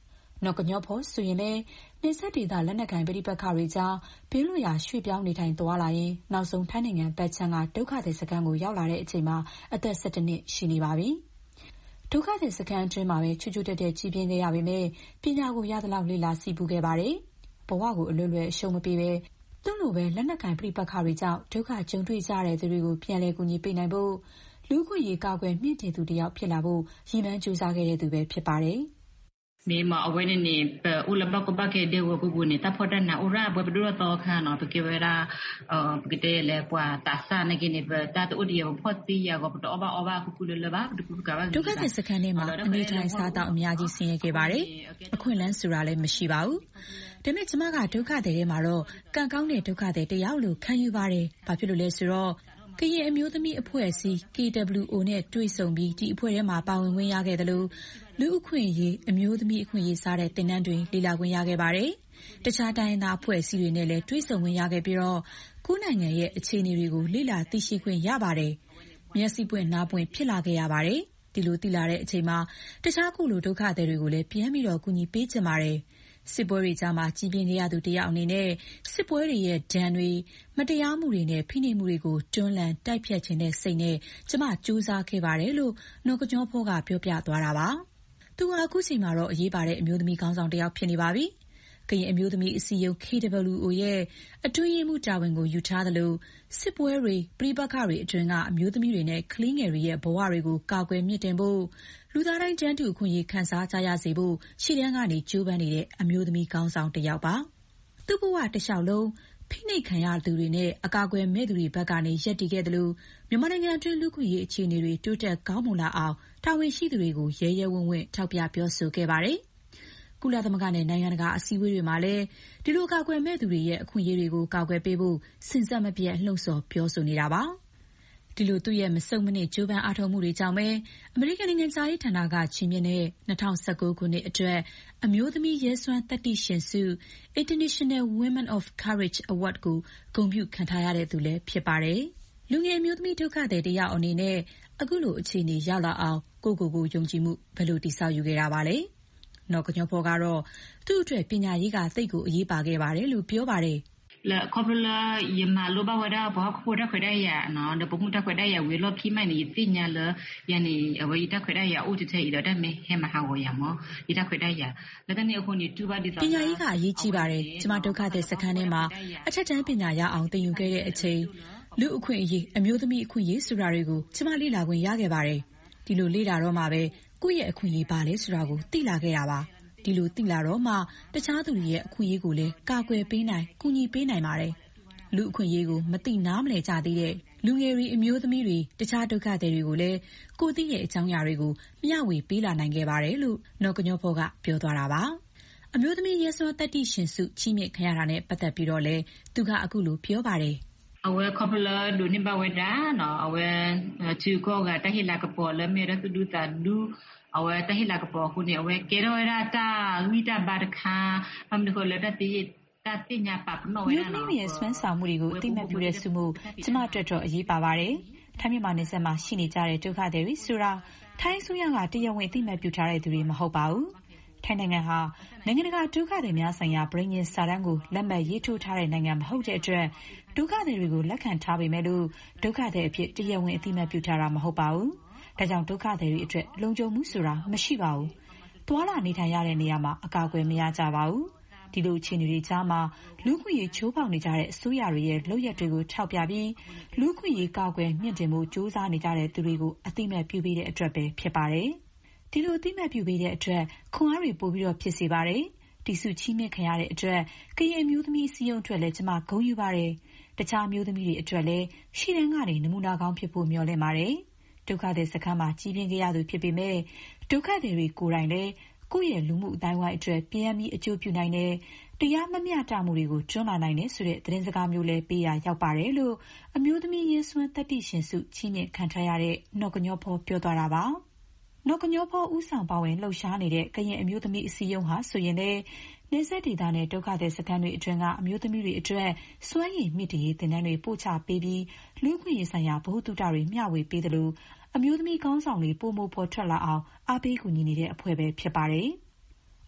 နော်ကညောဖောဆိုရင်လည်းနေဆက်ဒေသလက်နက်ကိုင်ပဋိပက္ခတွေကြောင့်ဘေးလွတ်ရာရွှေ့ပြောင်းနေထိုင်သွားလာရင်နောက်ဆုံးထိုင်းနိုင်ငံဘက်ခြမ်းကဒုက္ခသည်စခန်းကိုရောက်လာတဲ့အချိန်မှာအသက်၁၁နှစ်ရှိနေပါပြီ။ဒုက္ခသည်စခန်းအတွင်းမှာပဲချွတ်ချွတ်တက်တက်ကြီးပြင်းခဲ့ရပေမဲ့ပညာကိုရသလောက်လေ့လာစီးပူးခဲ့ပါတယ်။ဘဝကိုအလွယ်လွယ်အရှုံးမပေးပဲသူ့လိုပဲလက်နက်ကိုင်ပဋိပက္ခတွေကြောင့်ဒုက္ခကြုံတွေ့ကြတဲ့သူတွေကိုပြန်လည်ကူညီပေးနိုင်ဖို့လူ့ခွင့်ရေးကာကွယ်မြင့်တင်သူတယောက်ဖြစ်လာဖို့ရည်မှန်းကြိုးစားခဲ့တဲ့သူပဲဖြစ်ပါတယ်။ Mema awene ni pe ulaba ko ba ke de wo ku ni ta phoda na ura bo do to kha no pe ke wera uh pe le pwa ta sa na ke ni pe ta to odi yo phot ti ya ko to ba oba ku ku le ba ku ka ba ဒုက္ခသည်စခန်းထဲမှာအနေထိုင်စားတော့အများကြီးဆင်းရဲခဲ့ပါတယ်အခွင့်အလမ်းဆိုတာလည်းမရှိပါဘူးဒါပေမဲ့ကျမကဒုက္ခသည်ထဲမှာတော့ကံကောင်းတဲ့ဒုက္ခသည်တယောက်လိုခံယူပါတယ်ဘာဖြစ်လို့လဲဆိုတော့ကရင်အမျိုးသမီးအဖွဲ့အစည်း K W O နဲ့တွေ့ဆုံပြီးဒီအဖွဲ့ထဲမှာပါဝင်ခွင့်ရခဲ့တယ်လို့လူအခွင့်အရေးအမျိုးသမီးအခွင့်အရေးစားတဲ့တင်နန်းတွေလေ့လာခွင့်ရခဲ့ပါတယ်။တခြားတိုင်းသားအဖွဲ့အစည်းတွေနဲ့လည်းတွေ့ဆုံခွင့်ရခဲ့ပြီးတော့ကိုယ်နိုင်ငံရဲ့အခြေအနေတွေကိုလေ့လာသိရှိခွင့်ရပါတယ်။မျက်စိပွင့်နားပွင့်ဖြစ်လာခဲ့ရပါတယ်။ဒီလိုသိလာတဲ့အချိန်မှာတခြားကိုလိုဒုက္ခသည်တွေကိုလည်းပြန်ပြီးတော့ကူညီပေးချင်ပါတယ်။စစ်ပွဲတွေကြားမှာကြီးပြင်းခဲ့ရသူတယောက်အနေနဲ့စစ်ပွဲတွေရဲ့ဒဏ်တွေမတရားမှုတွေနဲ့ဖိနှိပ်မှုတွေကိုတွန်းလှန်တိုက်ဖြတ်ခြင်းတဲ့စိတ်နဲ့ကျမစူးစမ်းခဲ့ပါတယ်လို့နော်ကညောဖောကပြောပြသွားတာပါ။သူကအခုချိန်မှာတော့အရေးပါတဲ့အမျိုးသမီးခေါင်းဆောင်တယောက်ဖြစ်နေပါပြီ။ကရင်အမျိုးသမီးအစည်းအရုံး K W O ရဲ့အတွင်းရေးမှူးတာဝန်ကိုယူထားတယ်လို့စစ်ပွဲတွေပြိပက္ခတွေအတွင်းကအမျိုးသမီးတွေနဲ့ကလေးငယ်တွေရဲ့ဘဝတွေကိုကာကွယ်မြင့်တင်ဖို့လူသားတိုင်းတန်းတူအခွင့်အရေးခံစားကြရစေဖို့ရှေ့တန်းကနေကြိုးပမ်းနေတဲ့အမျိုးသမီးခေါင်းဆောင်တယောက်ပါ။သူ့ဘဝတစ်လျှောက်လုံးဖိနှိပ်ခံရသူတွေနဲ့အကာအကွယ်မဲ့သူတွေဘက်ကနေရပ်တည်ခဲ့တယ်လို့မြန်မာနိုင်ငံအတွင်းလူ့ခွင့်ရေးအခြေအနေတွေတိုးတက်ကောင်းမွန်လာအောင်တာဝန်ရှိသူတွေကိုရဲရဲဝံ့ဝံ့ထောက်ပြပြောဆိုခဲ့ပါတယ်။ကုလသမဂ္ဂနဲ့နိုင်ငံတကာအစည်းအဝေးတွေမှာလည်းဒီလိုကာကွယ်မဲ့သူတွေရဲ့အခွင့်အရေးတွေကိုကာကွယ်ပေးဖို့စဉ်ဆက်မပြတ်လှုံ့ဆော်ပြောဆိုနေတာပါ။ဒီလိုသူ့ရဲ့မစုံမနစ်ကြိုးပမ်းအားထုတ်မှုတွေကြောင့်ပဲအမေရိကန်နိုင်ငံသားရေးဌာနကချီးမြှင့်တဲ့၂၀၁၉ခုနှစ်အတွက်အမျိုးသမီးရဲစွမ်းသတ္တိရှင်ဆု International Women of Courage Award ကိုဂုဏ်ပြုခံထားရတဲ့သူလည်းဖြစ်ပါတယ်။လူငယ်အမျိုးသမီးဒုက္ခသည်တယောက်အနေနဲ့အခုလိုအခြေအနေရောက်လာအောင်ကိုကိုကိုယုံကြည်မှုဘယ်လိုတည်ဆောက်ယူခဲ့တာပါလဲ။နော်ကညောဖောကတော့သူ့အတွက်ပညာရေးကသိကိုအရေးပါခဲ့ပါတယ်လို့ပြောပါတယ်။ la kopla yema loba wada ba khoda khoda ya no de pomuta khoda ya we lo phi mai ni tinya la yani awe ita khoda ya o tite ida da me he ma ha wo ya mo ita khoda ya la tane akho ni tu ba di ပညာရေးကအရေးကြီးပါတယ်ကျမဒုက္ခသည်စခန်းထဲမှာအထက်တန်းပညာရအောင်သင်ယူခဲ့တဲ့အချိန်လူအခွင့်အရေးအမျိုးသမီးအခွင့်အရေးဆိုတာတွေကိုကျမလေ့လာခွင့်ရခဲ့ပါတယ်ဒီလိုလေ့လာတော့မှပဲကိုယ့်ရဲ့အခွင့်အရေးပါလဲဆိုတာကိုသိလာခဲ့တာပါဒီလိုသိလာတော့မှတခြားသူတွေရဲ့အခွင့်အရေးကိုလည်းကာကွယ်ပေးနိုင်ကူညီပေးနိုင်ပါတယ်လူအခွင့်အရေးကိုမသိနားမလည်ကြသေးတဲ့လူငယ်တွေအမျိုးသမီးတွေတခြားဒုက္ခသည်တွေကိုလည်းကိုသိရဲ့အကြောင်းအရာတွေကိုမျှဝေပေးလာနိုင်ခဲ့ပါတယ်လို့နော်ကညောဖောကပြောသွားတာပါအမျိုးသမီးရဲစွမ်းသတ္တိရှင်စုချီးမြှင့်ခံရတာနဲ့ပတ်သက်ပြီးတော့လည်းသူကအခုလိုပြောပါတယ် awe kopla do ni ba weda no awe chu ko ga ta hila ka po le me ra tu du ta du awe ta hila ka po ku ni awe ke ro ra ta wi ta ba da kha pam de ko le ta ti ta ti nya pa no we na no မြို့ရဲ့စွမ်းဆောင်မှုတွေကိုအသိမှတ်ပြုတဲ့စုမှုကျမအတွက်တော့အရေးပါပါတယ်ထိုင်းမြန်မာနယ်စပ်မှာရှိနေကြတဲ့ဒုက္ခသည်တွေဆိုတာထိုင်းဆိုရကတရားဝင်အသိမှတ်ပြုထားတဲ့သူတွေမဟုတ်ပါဘူးထိုင်းနိုင်ငံဟာနိုင်ငံတကာဒုက္ခသည်များဆိုင်ရာပြည်ညင်စာတမ်းကိုလက်မှတ်ရေးထိုးထားတဲ့နိုင်ငံမဟုတ်တဲ့အတွက်ဒုက္ခသည်တွေကိုလက်ခံထားပေမဲ့လို့ဒုက္ခသည်အဖြစ်တရားဝင်အသိအမှတ်ပြုထားတာမဟုတ်ပါဘူး။ဒါကြောင့်ဒုက္ခသည်တွေအတွက်လုံခြုံမှုဆိုတာမရှိပါဘူး။တွာလာနေထိုင်ရတဲ့နေရာမှာအကာအကွယ်မရကြပါဘူး။ဒီလိုအခြေအနေတွေကြားမှာလူခွင့်ရေးချိုးဖောက်နေကြတဲ့အစိုးရတွေရဲ့လုပ်ရက်တွေကိုထောက်ပြပြီးလူခွင့်ရေးကာကွယ်မြင့်တင်မှုစ조사နေကြတဲ့သူတွေကိုအသိအမှတ်ပြုပေးတဲ့အတွက်ပဲဖြစ်ပါတယ်။ဒီလိုအသိအမှတ်ပြုပေးတဲ့အတွက်ခွန်အားတွေပို့ပြီးတော့ဖြစ်စေပါတယ်။တီစုချီးမြှင့်ခံရတဲ့အတွက်ကရင်အမျိုးသမီးစီယုံအတွက်လည်းကျမဂုဏ်ယူပါတယ်။တခြားမျိုးသမီးတွေအတွက်လည်းရှေ့တန်းကနေနမူနာကောင်းဖြစ်ဖို့မျှော်လင့်ပါတယ်။ဒုက္ခသည်စခန်းမှာကြီးပြင်းခဲ့ရသူဖြစ်ပေမဲ့ဒုက္ခသည်တွေကိုယ်တိုင်လည်းကိုယ့်ရဲ့လူမှုအတိုင်းဝိုင်းအတွက်ပြန်ပြီးအကျိုးပြုနိုင်တဲ့တရားမမျှတမှုတွေကိုကျွမ်းလာနိုင်တဲ့ဆိုတဲ့သတင်းစကားမျိုးလည်းပေးရရောက်ပါတယ်လို့အမျိုးသမီးရေးစွမ်းတတိရှင်စုချီးမြှင့်ခံထားရတဲ့နော်ကညောဖောပြောသွားတာပါ။နော်ကညောဖောဦးဆောင်ပါဝင်လှုပ်ရှားနေတဲ့ကရင်အမျိုးသမီးအစည်းအရုံးဟာဆိုရင်လည်းနေဆက်ဒေသနဲ့ဒုက္ခသည်စခန်းတွေအတွင်းကအမျိုးသမီးတွေအတွက်စွမ်းရည်မြင့်တင်ရေးသင်တန်းတွေပို့ချပေးပြီးလူ့ခွင့်ရေးဆိုင်ရာဗဟုသုတတွေမျှဝေပေးတယ်လို့အမျိုးသမီးခေါင်းဆောင်တွေပုံမပေါ်ထွက်လာအောင်အားပေးကူညီနေတဲ့အဖွဲ့ပဲဖြစ်ပါတယ်။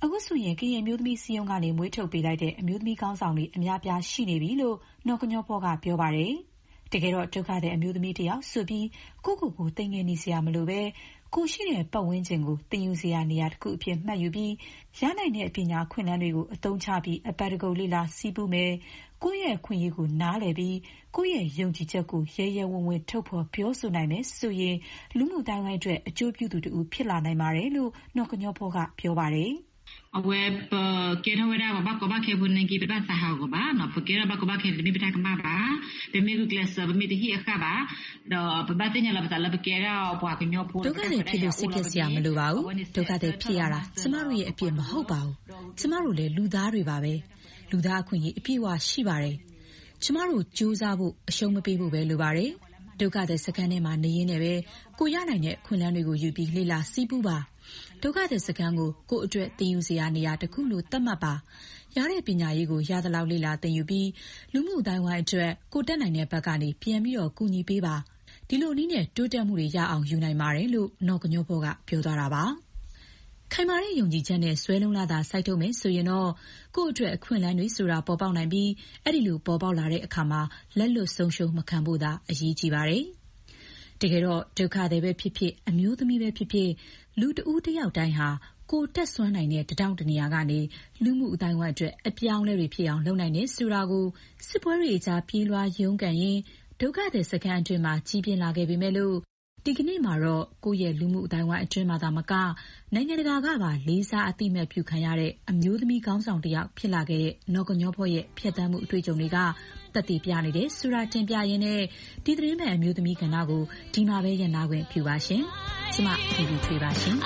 အခုဆိုရင်ကရင်မျိုးသမီးစီယုံကနေမွေးထုတ်ပေးလိုက်တဲ့အမျိုးသမီးကောင်းဆောင်တွေအများပြားရှိနေပြီလို့နော်ကညောဖောကပြောပါတယ်တကယ်တော့ဒုက္ခတဲ့အမျိုးသမီးတယောက်ဆိုပြီးကိုကိုကိုတင်ငယ်နေစရာမလိုပဲကိုရှိတဲ့ပတ်ဝန်းကျင်ကိုတင်ယူစရာနေရာတစ်ခုအဖြစ်မှတ်ယူပြီးရနိုင်တဲ့ပညာခွင့်လန်းတွေကိုအသုံးချပြီးအပတ်တကုတ်လေးလာစီးပူးမယ်ကိုယ့်ရဲ့ခွင့်ရကိုနားလည်ပြီးကိုယ့်ရဲ့ယုံကြည်ချက်ကိုရဲရဲဝံ့ဝံ့ထုတ်ဖော်ပြောဆိုနိုင်မယ်ဆိုရင်လူမှုတိုင်းဝိုင်းအတွက်အကျိုးပြုသူတူဖြစ်လာနိုင်ပါတယ်လို့နော်ကညောဖောကပြောပါတယ်အဝဲပကေရဝရဘာကဘာခေဘူးနေကိပတာစာဟာကဘာနော်ပကေရဘာကဘာခေမိပတာကမဘာဘမေကုကလပ်ဘမေတဟိအခါဘာတော့ပဘတင်ရလာပတာလပကေရဘွားကညောဖိုးဒုက္ခတွေဖြစ်လို့စိတ်ပြက်စရာမလိုပါဘူးဒုက္ခတွေဖြစ်ရတာကျမတို့ရဲ့အပြစ်မဟုတ်ပါဘူးကျမတို့လည်းလူသားတွေပါပဲလူသားအခွင့်အရေးအပြည့်အဝရှိပါတယ်ကျမတို့ကြိုးစားဖို့အရှုံးမပေးဖို့ပဲလိုပါတယ်ဒုက္ခတွေစကန်ထဲမှာနေရင်းနဲ့ပဲကိုရနိုင်တဲ့ခွင့်လန်းတွေကိုယူပြီးလေ့လာစီးပူးပါဒုက္ခတဲ့စကန်ကိုကိုယ့်အတွက်သင်ယူစရာနေရာတစ်ခုလို့သတ်မှတ်ပါရတဲ့ပညာရေးကိုရသလောက်လေ့လာသင်ယူပြီးလူမှုအတိုင်းဝိုင်းအတွက်ကိုတက်နိုင်တဲ့ဘက်ကနေပြန်ပြီးတော့ကူညီပေးပါဒီလိုနည်းနဲ့တိုးတက်မှုတွေရအောင်ယူနိုင်ပါတယ်လို့နော်ကညောဖောကပြောသွားတာပါခိုင်မာတဲ့ယုံကြည်ချက်နဲ့ဆွဲလုံးလာတာစိုက်ထုတ်မယ်ဆိုရင်တော့ကိုယ့်အတွက်အခွင့်အလမ်းတွေဆိုတာပေါ်ပေါက်နိုင်ပြီးအဲ့ဒီလိုပေါ်ပေါက်လာတဲ့အခါမှာလက်လွတ်ဆုံးရှုံးမခံဖို့သာအရေးကြီးပါတယ်တကယ်တော့ဒုက္ခတွေပဲဖြစ်ဖြစ်အမျိုးသမီးပဲဖြစ်ဖြစ်လူတဦးတစ်ယောက်တိုင်းဟာကိုတက်ဆွမ်းနိုင်တဲ့တထောင်တနေရာကနေလူမှုအတိုင်းဝိုင်းအတွက်အပြောင်းလဲတွေဖြစ်အောင်လုပ်နိုင်တယ်ဆိုတာကိုစစ်ပွဲတွေကြားပြေးလွှားရုန်းကန်ရင်ဒုက္ခတွေစကန်အတွင်းမှာကြီးပြင်းလာခဲ့ပေမဲ့လို့ဒီကနေ့မှာတော့ကိုယ့်ရဲ့လူမှုအတိုင်းဝိုင်းအတွင်းမှာသာမကနိုင်ငံတကာကပါလေးစားအသိမဲ့ပြုခံရတဲ့အမျိုးသမီးကောင်းဆောင်တစ်ယောက်ဖြစ်လာခဲ့တဲ့နော်ကညောဖောရဲ့ဖြတ်သန်းမှုအတွေ့အကြုံတွေကတက်တည်ပြနေတယ်ဆိုတာတင်ပြရင်းနဲ့ဒီသတင်းမှန်အမျိုးသမီးကဏ္ဍကိုဒီမှာပဲရနာခွင့်ပြုပါရှင်ကျမဖြူဖြူထွေးပါရှင်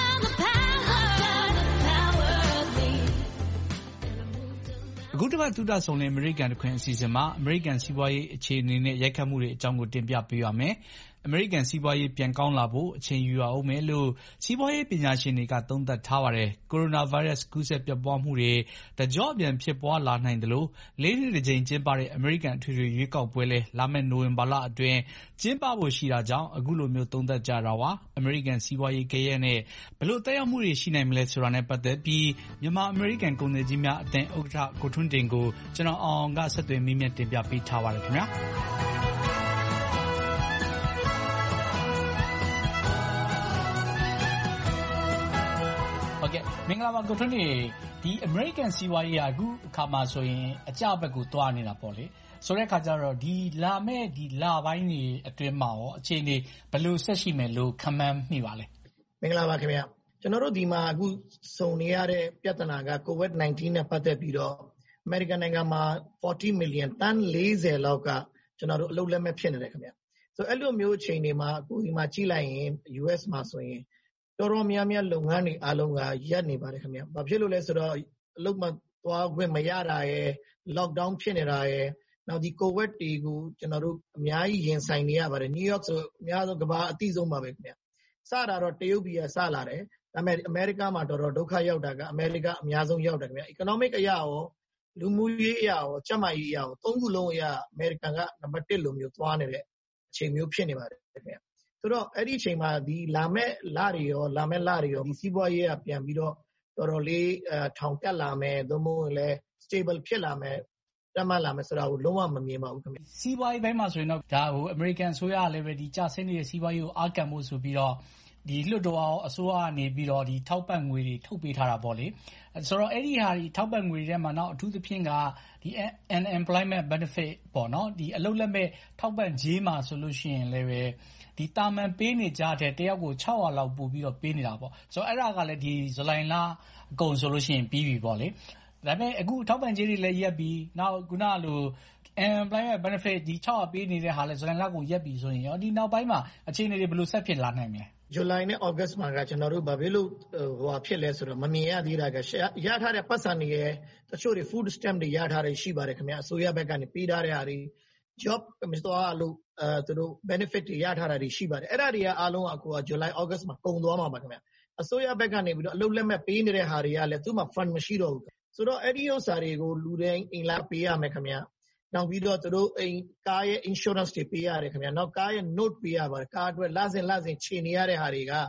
အခုတစ်ပတ်သုတဆုံတဲ့ American တခွင်အစီအစဉ်မှာ American စီးပွားရေးအခြေအနေနဲ့ရိုက်ခတ်မှုတွေအကြောင်းကိုတင်ပြပေးပါမယ်။ American စီးပွားရေးပြန်ကောင်းလာဖို့အချိန်ယူရအောင်မယ်လို့စီးပွားရေးပညာရှင်တွေကသုံးသပ်ထားပါတယ်။ Coronavirus ကူးစက်ပြန့်ပွားမှုတွေတကြော့ပြန်ဖြစ်ပွားလာနိုင်တယ်လို့လေးနှစ်တစ်ကြိမ်ကျင်းပတဲ့ American အထွေထွေရွေးကောက်ပွဲလဲလာမယ့်နိုဝင်ဘာလအတွင်းကျင်းပဖို့ရှိတာကြောင့်အခုလိုမျိုးသုံးသပ်ကြတာပါ။ American စီးပွားရေးကရဲနဲ့ဘယ်လိုသက်ရောက်မှုတွေရှိနိုင်မလဲဆိုတာနဲ့ပတ်သက်ပြီးမြန်မာ American ကုန်သည်ကြီးများအသင်းဥက္ကဋ္ဌကိုထွန်းတင်ကိုကျွန်တော်အောင်အောင်ကဆက်သွယ်မိမြတ်တင်ပြပေးထားပါတယ်ခင်ဗျာ။ဟုတ်ကဲ့မင်္ဂလာပါကိုထွန်းနေဒီ American စီးပွားရေးကအခုအခါမှာဆိုရင်အကျဘက်ကိုတွားနေတာပေါ့လေဆိုတဲ့အခါကျတော့ဒီလာမဲ့ဒီလပိုင်းတွေအတွင်းမှာရောအခြေအနေဘယ်လိုဆက်ရှိမယ်လို့ခန့်မှန်းမိပါလဲမင်္ဂလာပါခင်ဗျာကျွန်တော်တို့ဒီမှာအခုစုံနေရတဲ့ပြဿနာက ကိုဗစ် ၁၉ နဲ့ပတ်သက်ပြီးတော့ American နိုင်ငံမှာforty million တန်းfortyလောက်ကကျွန်တော်တို့အလုပ်လက်မဲ့ဖြစ်နေတယ်ခင်ဗျာဆိုအဲ့လိုမျိုးအချိန်တွေမှာအခုဒီမှာကြည့်လိုက်ရင် U S မှာဆိုရင်တော်တော်များများလုပ်ငန်းတွေအားလုံးကရပ်နေပါတယ်ခင်ဗျာ။ဘာဖြစ်လို့လဲဆိုတော့အလုပ်မသွားခွင့်မရတာရယ် lockdown ဖြစ်နေတာရယ်နောက်ဒီ COVID တွေကိုကျွန်တော်တို့အများကြီးရင်ဆိုင်နေရပါတယ် New York ဆိုအများဆုံးကမ္ဘာအသိဆုံးပါပဲခင်ဗျာ။စတာတော့တရုတ်ပြည်ကစလာတယ်ဒါပေမဲ့အမေရိကမှာတော်တော်ဒုက္ခရောက်တာကအမေရိကအများဆုံးရောက်တယ်ခင်ဗျာ။ economic အရာရောလူမှုရေးအရာရောကျန်းမာရေးအရာရောသုံးခုလုံးအရာအမေရိကန်ကနံပါတ်oneလိုမျိုးသွားနေတဲ့အချိန်မျိုးဖြစ်နေပါတယ်ခင်ဗျာ။ဆိုတော့အဲ့ဒီအချိန်မှာဒီလာမဲ့လတွေရောလာမဲ့လတွေရောဒီစီးပွားရေးကပြန်ပြီးတော့တော်တော်လေးထောင်တက်လာမယ်သို့မဟုတ်လည်း stable ဖြစ်လာမယ်တက်မှတ်လာမယ်ဆိုတာကိုလုံးဝမမြင်ပါဘူးခင်ဗျစီးပွားရေးဘက်မှာဆိုရင်တော့ဒါဟို American ဆိုရလည်းပဲဒီကျဆင်းနေတဲ့စီးပွားရေးကိုအားကံမှုဆိုပြီးတော့ဒီလွှတ်တော်အစိုးရကနေပြီးတော့ဒီထောက်ပံ့ငွေတွေထုတ်ပေးထားတာပေါ့လေဆိုတော့အဲ့ဒီဟာဒီထောက်ပံ့ငွေတွေထဲမှာနောက်အထူးသဖြင့်ကဒီ unemployment benefit ပေါ့နော်ဒီအလုပ်လက်မဲ့ထောက်ပံ့ကြေးမှာဆိုလို့ရှိရင်လည်းပဲဒီတာမန်ပေးနေကြတဲ့တယောက်ကိုsix hundredလောက်ပို့ပြီးတော့ပေးနေတာပေါ့ဆိုတော့အဲ့ဒါကလည်းဒီဇူလိုင်လအကုန်ဆိုလို့ရှိရင်ပြီးပြီပေါ့လေဒါပေမဲ့အခုထောက်ပံ့ကြေးတွေလည်းရက်ပြီးနောက်ခုနလို unemployment benefit ဒီsix hundredပေးနေတဲ့ဟာလည်းဇူလိုင်လကိုရက်ပြီးဆိုရင်ရောဒီနောက်ပိုင်းမှာအခြေအနေတွေဘယ်လိုဆက်ဖြစ်လာနိုင်မလဲဇူလိုင်နဲ့ဩဂတ်မှာကကျွန်တော်တို့ဘာဖြစ်လို့ဟိုဖြစ်လဲဆိုတော့မမြင်ရသေးတာကရထားတဲ့ပတ်စံတွေရဲ့တချို့တွေ food stamp တွေရထားတယ်ရှိပါတယ်ခင်ဗျအစိုးရဘက်ကနေပေးထားတဲ့ဟာတွေ job မစတော့လို့အဲသူတို့ benefit တွေရထားတာတွေရှိပါတယ်အဲ့ဒါတွေကအားလုံးအခုကဇူလိုင်ဩဂတ်မှာကုန်သွားမှာပါခင်ဗျအစိုးရဘက်ကနေပြီးတော့အလုပ်လက်မဲ့ပေးနေတဲ့ဟာတွေကလည်းသူ့မှာ fund မရှိတော့ဘူးဆိုတော့အဲ့ဒီဥစ္စာတွေကိုလူတိုင်းအင်လာပေးရမယ်ခင်ဗျနောက်ပြီးတော့သူတို့အိမ်ကားရဲ့ insurance တွေပေးရတယ်ခင်ဗျနောက်ကားရဲ့ note ပေးရပါတယ်ကားအတွက်လစဉ်လစဉ်ခြေနေရတဲ့ဟာတွေကသူ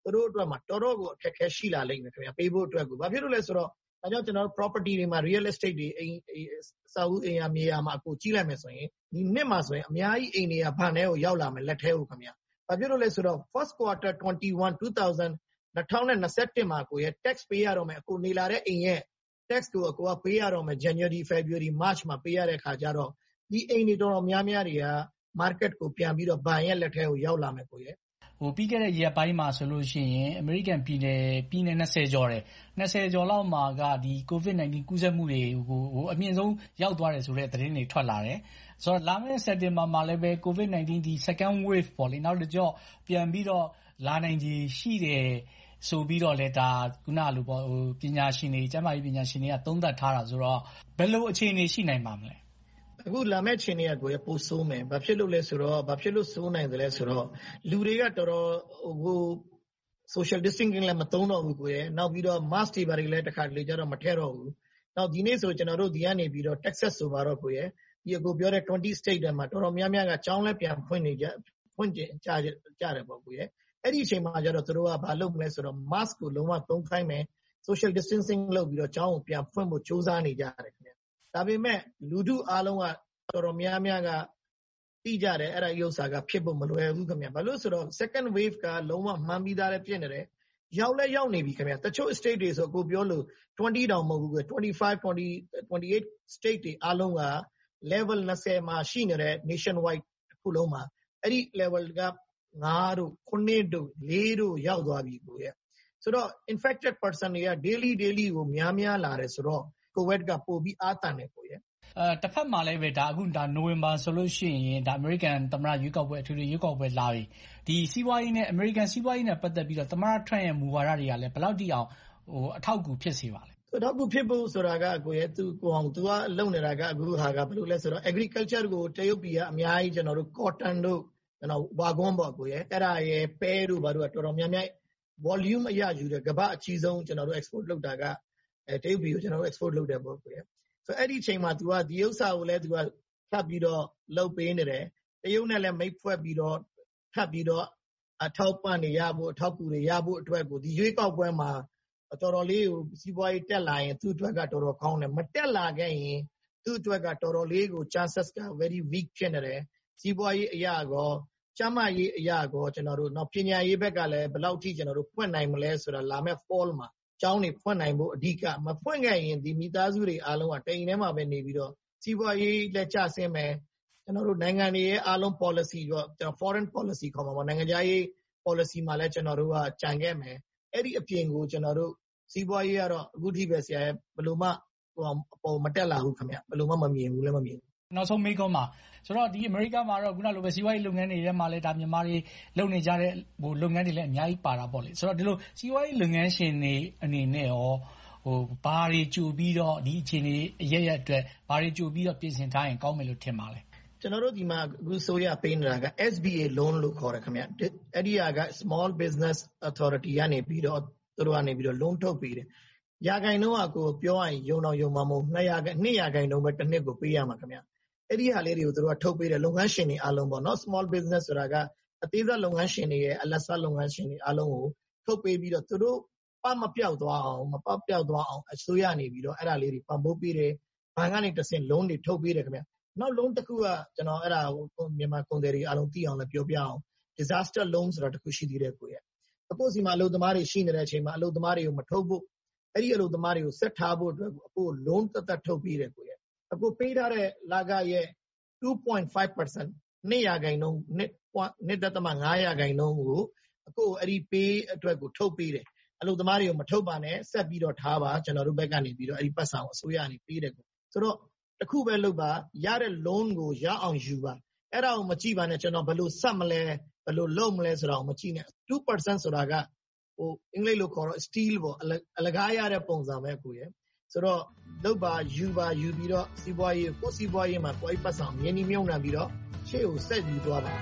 သူတို့အတွက်မှာတော်တော်ကိုအခက်အခဲရှိလာလိမ့်မယ်ခင်ဗျပေးဖို့အတွက်ကိုဘာဖြစ်လို့လဲဆိုတော့ဒါကြောင့်ကျွန်တော်တို့ property တွေမှာ real estate တွေအိမ်စာအုပ်အိမ်ယာမြေယာမှာအခုကြီးလိုက်မယ်ဆိုရင်ဒီနှစ်မှာဆိုရင်အများကြီးအိမ်တွေကဘဏ်ထဲကိုရောက်လာမယ်လက်ထဲကိုခင်ဗျဘာဖြစ်လို့လဲဆိုတော့ first quarter twenty-one two thousand twenty-oneမှာကိုရဲ့ tax ပေးရတော့မယ်အခုနေလာတဲ့အိမ်ရဲ့ tax ကိုအကိုကပေးရတော့မယ် January February March မှာပေးရတဲ့ခါကျတော့ဒီအိမ်တွေတော်တော်များများတွေက market ကိုပြန်ပြီးတော့ဘဏ်ရဲ့လက်ထဲကိုရောက်လာမယ်ကိုရဲ့ဟိုပြီးခဲ့တဲ့ရက်ပိုင်းမှာဆိုလို့ရှိရင်အမေရိကန်ပြည်နယ်ပြည်နယ်twentyကျော်တယ်twentyကျော်လောက်မှာကဒီ COVID nineteen ကူးစက်မှုတွေကိုဟိုအမြင့်ဆုံးရောက်သွားတယ်ဆိုတဲ့သတင်းတွေထွက်လာတယ်ဆိုတော့လာမယ့်စက်တင်ဘာမှာလည်းပဲ COVID nineteen ဒီ second wave ပေါ့လေနောက်တစ်ကြော့ပြန်ပြီးတော့လာနိုင်ခြေရှိတယ်ဆိုပြီးတော့လဲဒါခုနလိုပေါ့ဟိုပညာရှင်တွေကျန်းမာရေးပညာရှင်တွေကသုံးသပ်ထားတာဆိုတော့ဘယ်လိုအခြေအနေရှိနိုင်ပါမလဲအခုလာမယ့်ချိန်တွေကကိုယ်ပို့ဆိုးမယ်ဘာဖြစ်လို့လဲဆိုတော့ဘာဖြစ်လို့ဆိုးနိုင်တယ်လဲဆိုတော့လူတွေကတော်တော်ဟို social distancing လည်းမသုံးတော့ဘူးကိုယ်နောက်ပြီးတော့ mask တွေဘာတွေလည်းတစ်ခါတလေကျတော့မထည့်တော့ဘူးနောက်ဒီနေ့ဆိုကျွန်တော်တို့ဒီကနေပြီးတော့ Texas ဆိုပါတော့ကိုယ်ဒီအကိုပြောတဲ့twenty state တွေမှာတော်တော်များများကကျောင်းလည်းပြန်ဖွင့်နေကြဖွင့်ကြကြကြတယ်ပေါ့ကိုယ်အဲ့ဒီအချိန်မှာကျတော့သူတို့ကဘာလုပ်မလဲဆိုတော့ mask ကိုလုံးဝသုံးခိုင်းမယ် social distancing လုပ်ပြီးတော့ကျောင်းကိုပြန်ဖွင့်ဖို့ကြိုးစားနေကြတယ်ခင်ဗျဒါပေမဲ့လူထုအားလုံးကတော်တော်များများကသိကြတယ်အဲ့ဒါဥစ္စာကဖြစ်ဖို့မလွယ်ဘူးခင်ဗျဘာလို့ဆိုတော့ second wave ကလုံးဝမှန်းပြီးသားလည်းဖြစ်နေတယ်ရောက်လဲရောက်နေပြီခင်ဗျတချို့ state တွေဆိုကိုပြောလို့twentyတောင်မဟုတ်ဘူးကtwenty-five twenty twenty-eight state တွေအားလုံးက level twentyမှာရှိနေတဲ့ nationwide တစ်ခုလုံးမှာအဲ့ဒီ level ကfiveတို့sevenတို့fourတို့ရောက်သွားပြီကိုရဲ့ဆိုတော့ infected person တွေက daily daily ကိုများများလာတယ်ဆိုတော့ COVID ကပိုပြီးအားတန်တယ်ကိုရဲ့အဲတစ်ဖက်မှာလည်းပဲဒါအခုဒါနိုဝင်ဘာဆိုလို့ရှိရင်ဒါ American သမ္မတရွေးကောက်ပွဲအထူးရွေးကောက်ပွဲလာပြီဒီစီးပွားရေးနဲ့ American စီးပွားရေးနဲ့ပတ်သက်ပြီးတော့သမ္မတ Trump ရဲ့မူဝါဒတွေကလည်းဘယ်လောက်တိအောင်ဟိုအထောက်အကူဖြစ်စေပါလဲအထောက်အကူဖြစ်ဖို့ဆိုတာကကိုရဲ့သူကိုအောင်သူကလုံနေတာကအခုဟာကဘယ်လိုလဲဆိုတော့ agriculture ကိုတရုတ်ပြည်ကအများကြီးကျွန်တော်တို့ cotton တို့ကျွန်တော်ဝါကွန်းပေါ့ကိုရဲ့အဲ့ဒါရဲ့ပဲတို့ဘာတို့ကတော်တော်များများ volume အရယူတယ်ကမ္ဘာအကြီးဆုံးကျွန်တော်တို့ export လုပ်တာကအဲတရုတ်ပြည်ကိုကျွန်တော်တို့ export လုပ်တယ်ပေါ့ကိုရဲ့ဆိုအဲ့ဒီအချိန်မှာ तू ကဒီဥစ္စာကိုလည်း तू ကထပ်ပြီးတော့လှုပ်ပေးနေတယ်တရုတ်နဲ့လည်းမိတ်ဖွဲ့ပြီးတော့ထပ်ပြီးတော့အထောက်ပံ့နေရဖို့အထောက်ကူတွေရဖို့အတွက်ကိုဒီရွေးကောက်ပွဲမှာတော်တော်လေးကိုစီးပွားရေးတက်လာရင်သူ့အတွက်ကတော်တော်ကောင်းတယ်မတက်လာခဲ့ရင်သူ့အတွက်ကတော်တော်လေးကို chances က very weak ဖြစ်နေတယ်စီးပွားရေးအရာကောကျန်းမာရေးအရာကောကျွန်တော်တို့နောက်ပညာရေးဘက်ကလည်းဘယ်လောက်ထိကျွန်တော်တို့ဖွင့်နိုင်မလဲဆိုတာလာမယ့် fall မှာကျောင်းတွေဖွင့်နိုင်ဖို့အဓိကမဖွင့်ခဲ့ရင်ဒီမိသားစုတွေအားလုံးကတိမ်ထဲမှာပဲနေပြီးတော့စီးပွားရေးလက်ကျဆင်းမယ်ကျွန်တော်တို့နိုင်ငံတွေရဲ့အားလုံး policy တော့ကျွန်တော် foreign policy ခေါ်မှာပေါ့နိုင်ငံခြားရေး policy မှာလည်းကျွန်တော်တို့ကကြံခဲ့မယ်အဲ့ဒီအပြင်ကိုကျွန်တော်တို့စီးပွားရေးကတော့အခုထိပဲဆရာဘယ်လိုမှဟိုအပေါ်မတက်လာဘူးခင်ဗျဘယ်လိုမှမမြင်ဘူးလည်းမမြင်ဘူးနောက်ဆုံးမေးခွန်းမှာဆိုတော့ဒီအမေရိကန်မှာတော့ခုနလိုပဲစီးပွားရေးလုပ်ငန်းတွေထဲမှာလည်းဒါမြန်မာတွေလုပ်နေကြတဲ့ဟိုလုပ်ငန်းတွေလည်းအများကြီးပါတာပေါ့လေဆိုတော့ဒီလိုစီးပွားရေးလုပ်ငန်းရှင်တွေအနေနဲ့ရောဟိုဘာတွေကြိုပြီးတော့ဒီအခြေအနေအရရအတွက်ဘာတွေကြိုပြီးတော့ပြင်ဆင်ထားရင်ကောင်းမယ်လို့ထင်ပါလဲကျွန်တော်တို့ဒီမှာအခုဆိုရပေးနေတာက S B A loan လို့ခေါ်တယ်ခင်ဗျအဲ့ဒီက Small Business Authority ကနေပြီးတော့သူတို့ကနေပြီးတော့ loan ထုတ်ပေးတယ်ရာခိုင်နှုန်းကကိုပြောရရင်ယုံတော့ယုံမှာမဟုတ်twoရာခိုင်နှုန်းပဲတစ်နှစ်ကိုပေးရမှာခင်ဗျအဲ့ဒီဟာလေးတွေကိုသူတို့ကထုတ်ပေးတယ်လုပ်ငန်းရှင်တွေအားလုံးပေါ့နော် small business ဆိုတာကအသေးစားလုပ်ငန်းရှင်တွေရဲ့အလတ်စားလုပ်ငန်းရှင်တွေအားလုံးကိုထုတ်ပေးပြီးတော့သူတို့ပမပြောက်သွားအောင်မပပြောက်သွားအောင်အစိုးရနေပြီးတော့အဲ့ဒါလေးတွေပံ့ပိုးပေးတယ်ဘဏ်ကနေတစ်ဆင့် loan တွေထုတ်ပေးတယ်ခင်ဗျနောက် loan တစ်ခုကကျွန်တော်အဲ့ဒါဟိုမြန်မာကုန်သည်တွေအားလုံးသိအောင်လည်းပြောပြအောင် disaster loan ဆိုတာတစ်ခုရှိသေးတယ်ကိုရဲ့အခုစီမှာအလုပ်သမားတွေရှိနေတဲ့အချိန်မှာအလုပ်သမားတွေကိုမထုတ်ဖို့အဲ့ဒီအလုပ်သမားတွေကိုဆက်ထားဖို့အတွက်အခု loan သက်သက်ထုတ်ပေးတယ်ကိုရဲ့အခုပေးထားတဲ့လာကရဲ့two point five percent twoရာခိုင်နှုန်းtwoဒသမfiveရာခိုင်နှုန်းကိုအခုအဲ့ဒီပေးအတွက်ကိုထုတ်ပေးတယ်အလုပ်သမားတွေကိုမထုတ်ပါနဲ့ဆက်ပြီးတော့ထားပါကျွန်တော်တို့ဘက်ကနေပြီးတော့အဲ့ဒီပတ်စံကိုအစိုးရကနေပေးတယ်ကိုဆိုတော့တခုပဲလုပ်ပါရတဲ့ loan ကိုရအောင်ယူပါအဲ့ဒါကိုမကြည့်ပါနဲ့ကျွန်တော်ဘယ်လိုဆက်မလဲဘယ်လိုလုပ်မလဲဆိုတာကိုမကြည့်နဲ့two percent ဆိုတာကဟိုအင်္ဂလိပ်လိုခေါ်တော့ steal ပေါ့အလကားရတဲ့ပုံစံပဲကိုရဲ့ဆိုတော့လုပ်ပါယူပါယူပြီးတော့စီးပွားရေးကိုစီးပွားရေးမှာကိုယ်ပတ်ဆောင်မြင်းနှီးမြုံနှံပြီးတော့ရှေ့ကိုဆက်ပြီးသွားပါ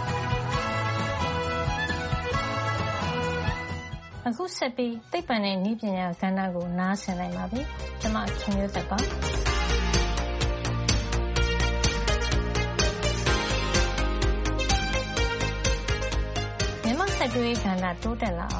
အခုဆက်ပြီးသိပ္ပံနဲ့နည်းပညာကဏ္ဍကိုနားဆင်နိုင်ပါပြီကျွန်မခင်မျိုးသက်ပါမြန်မာစက်တွေးကဏ္ဍတိုးတက်လာအောင်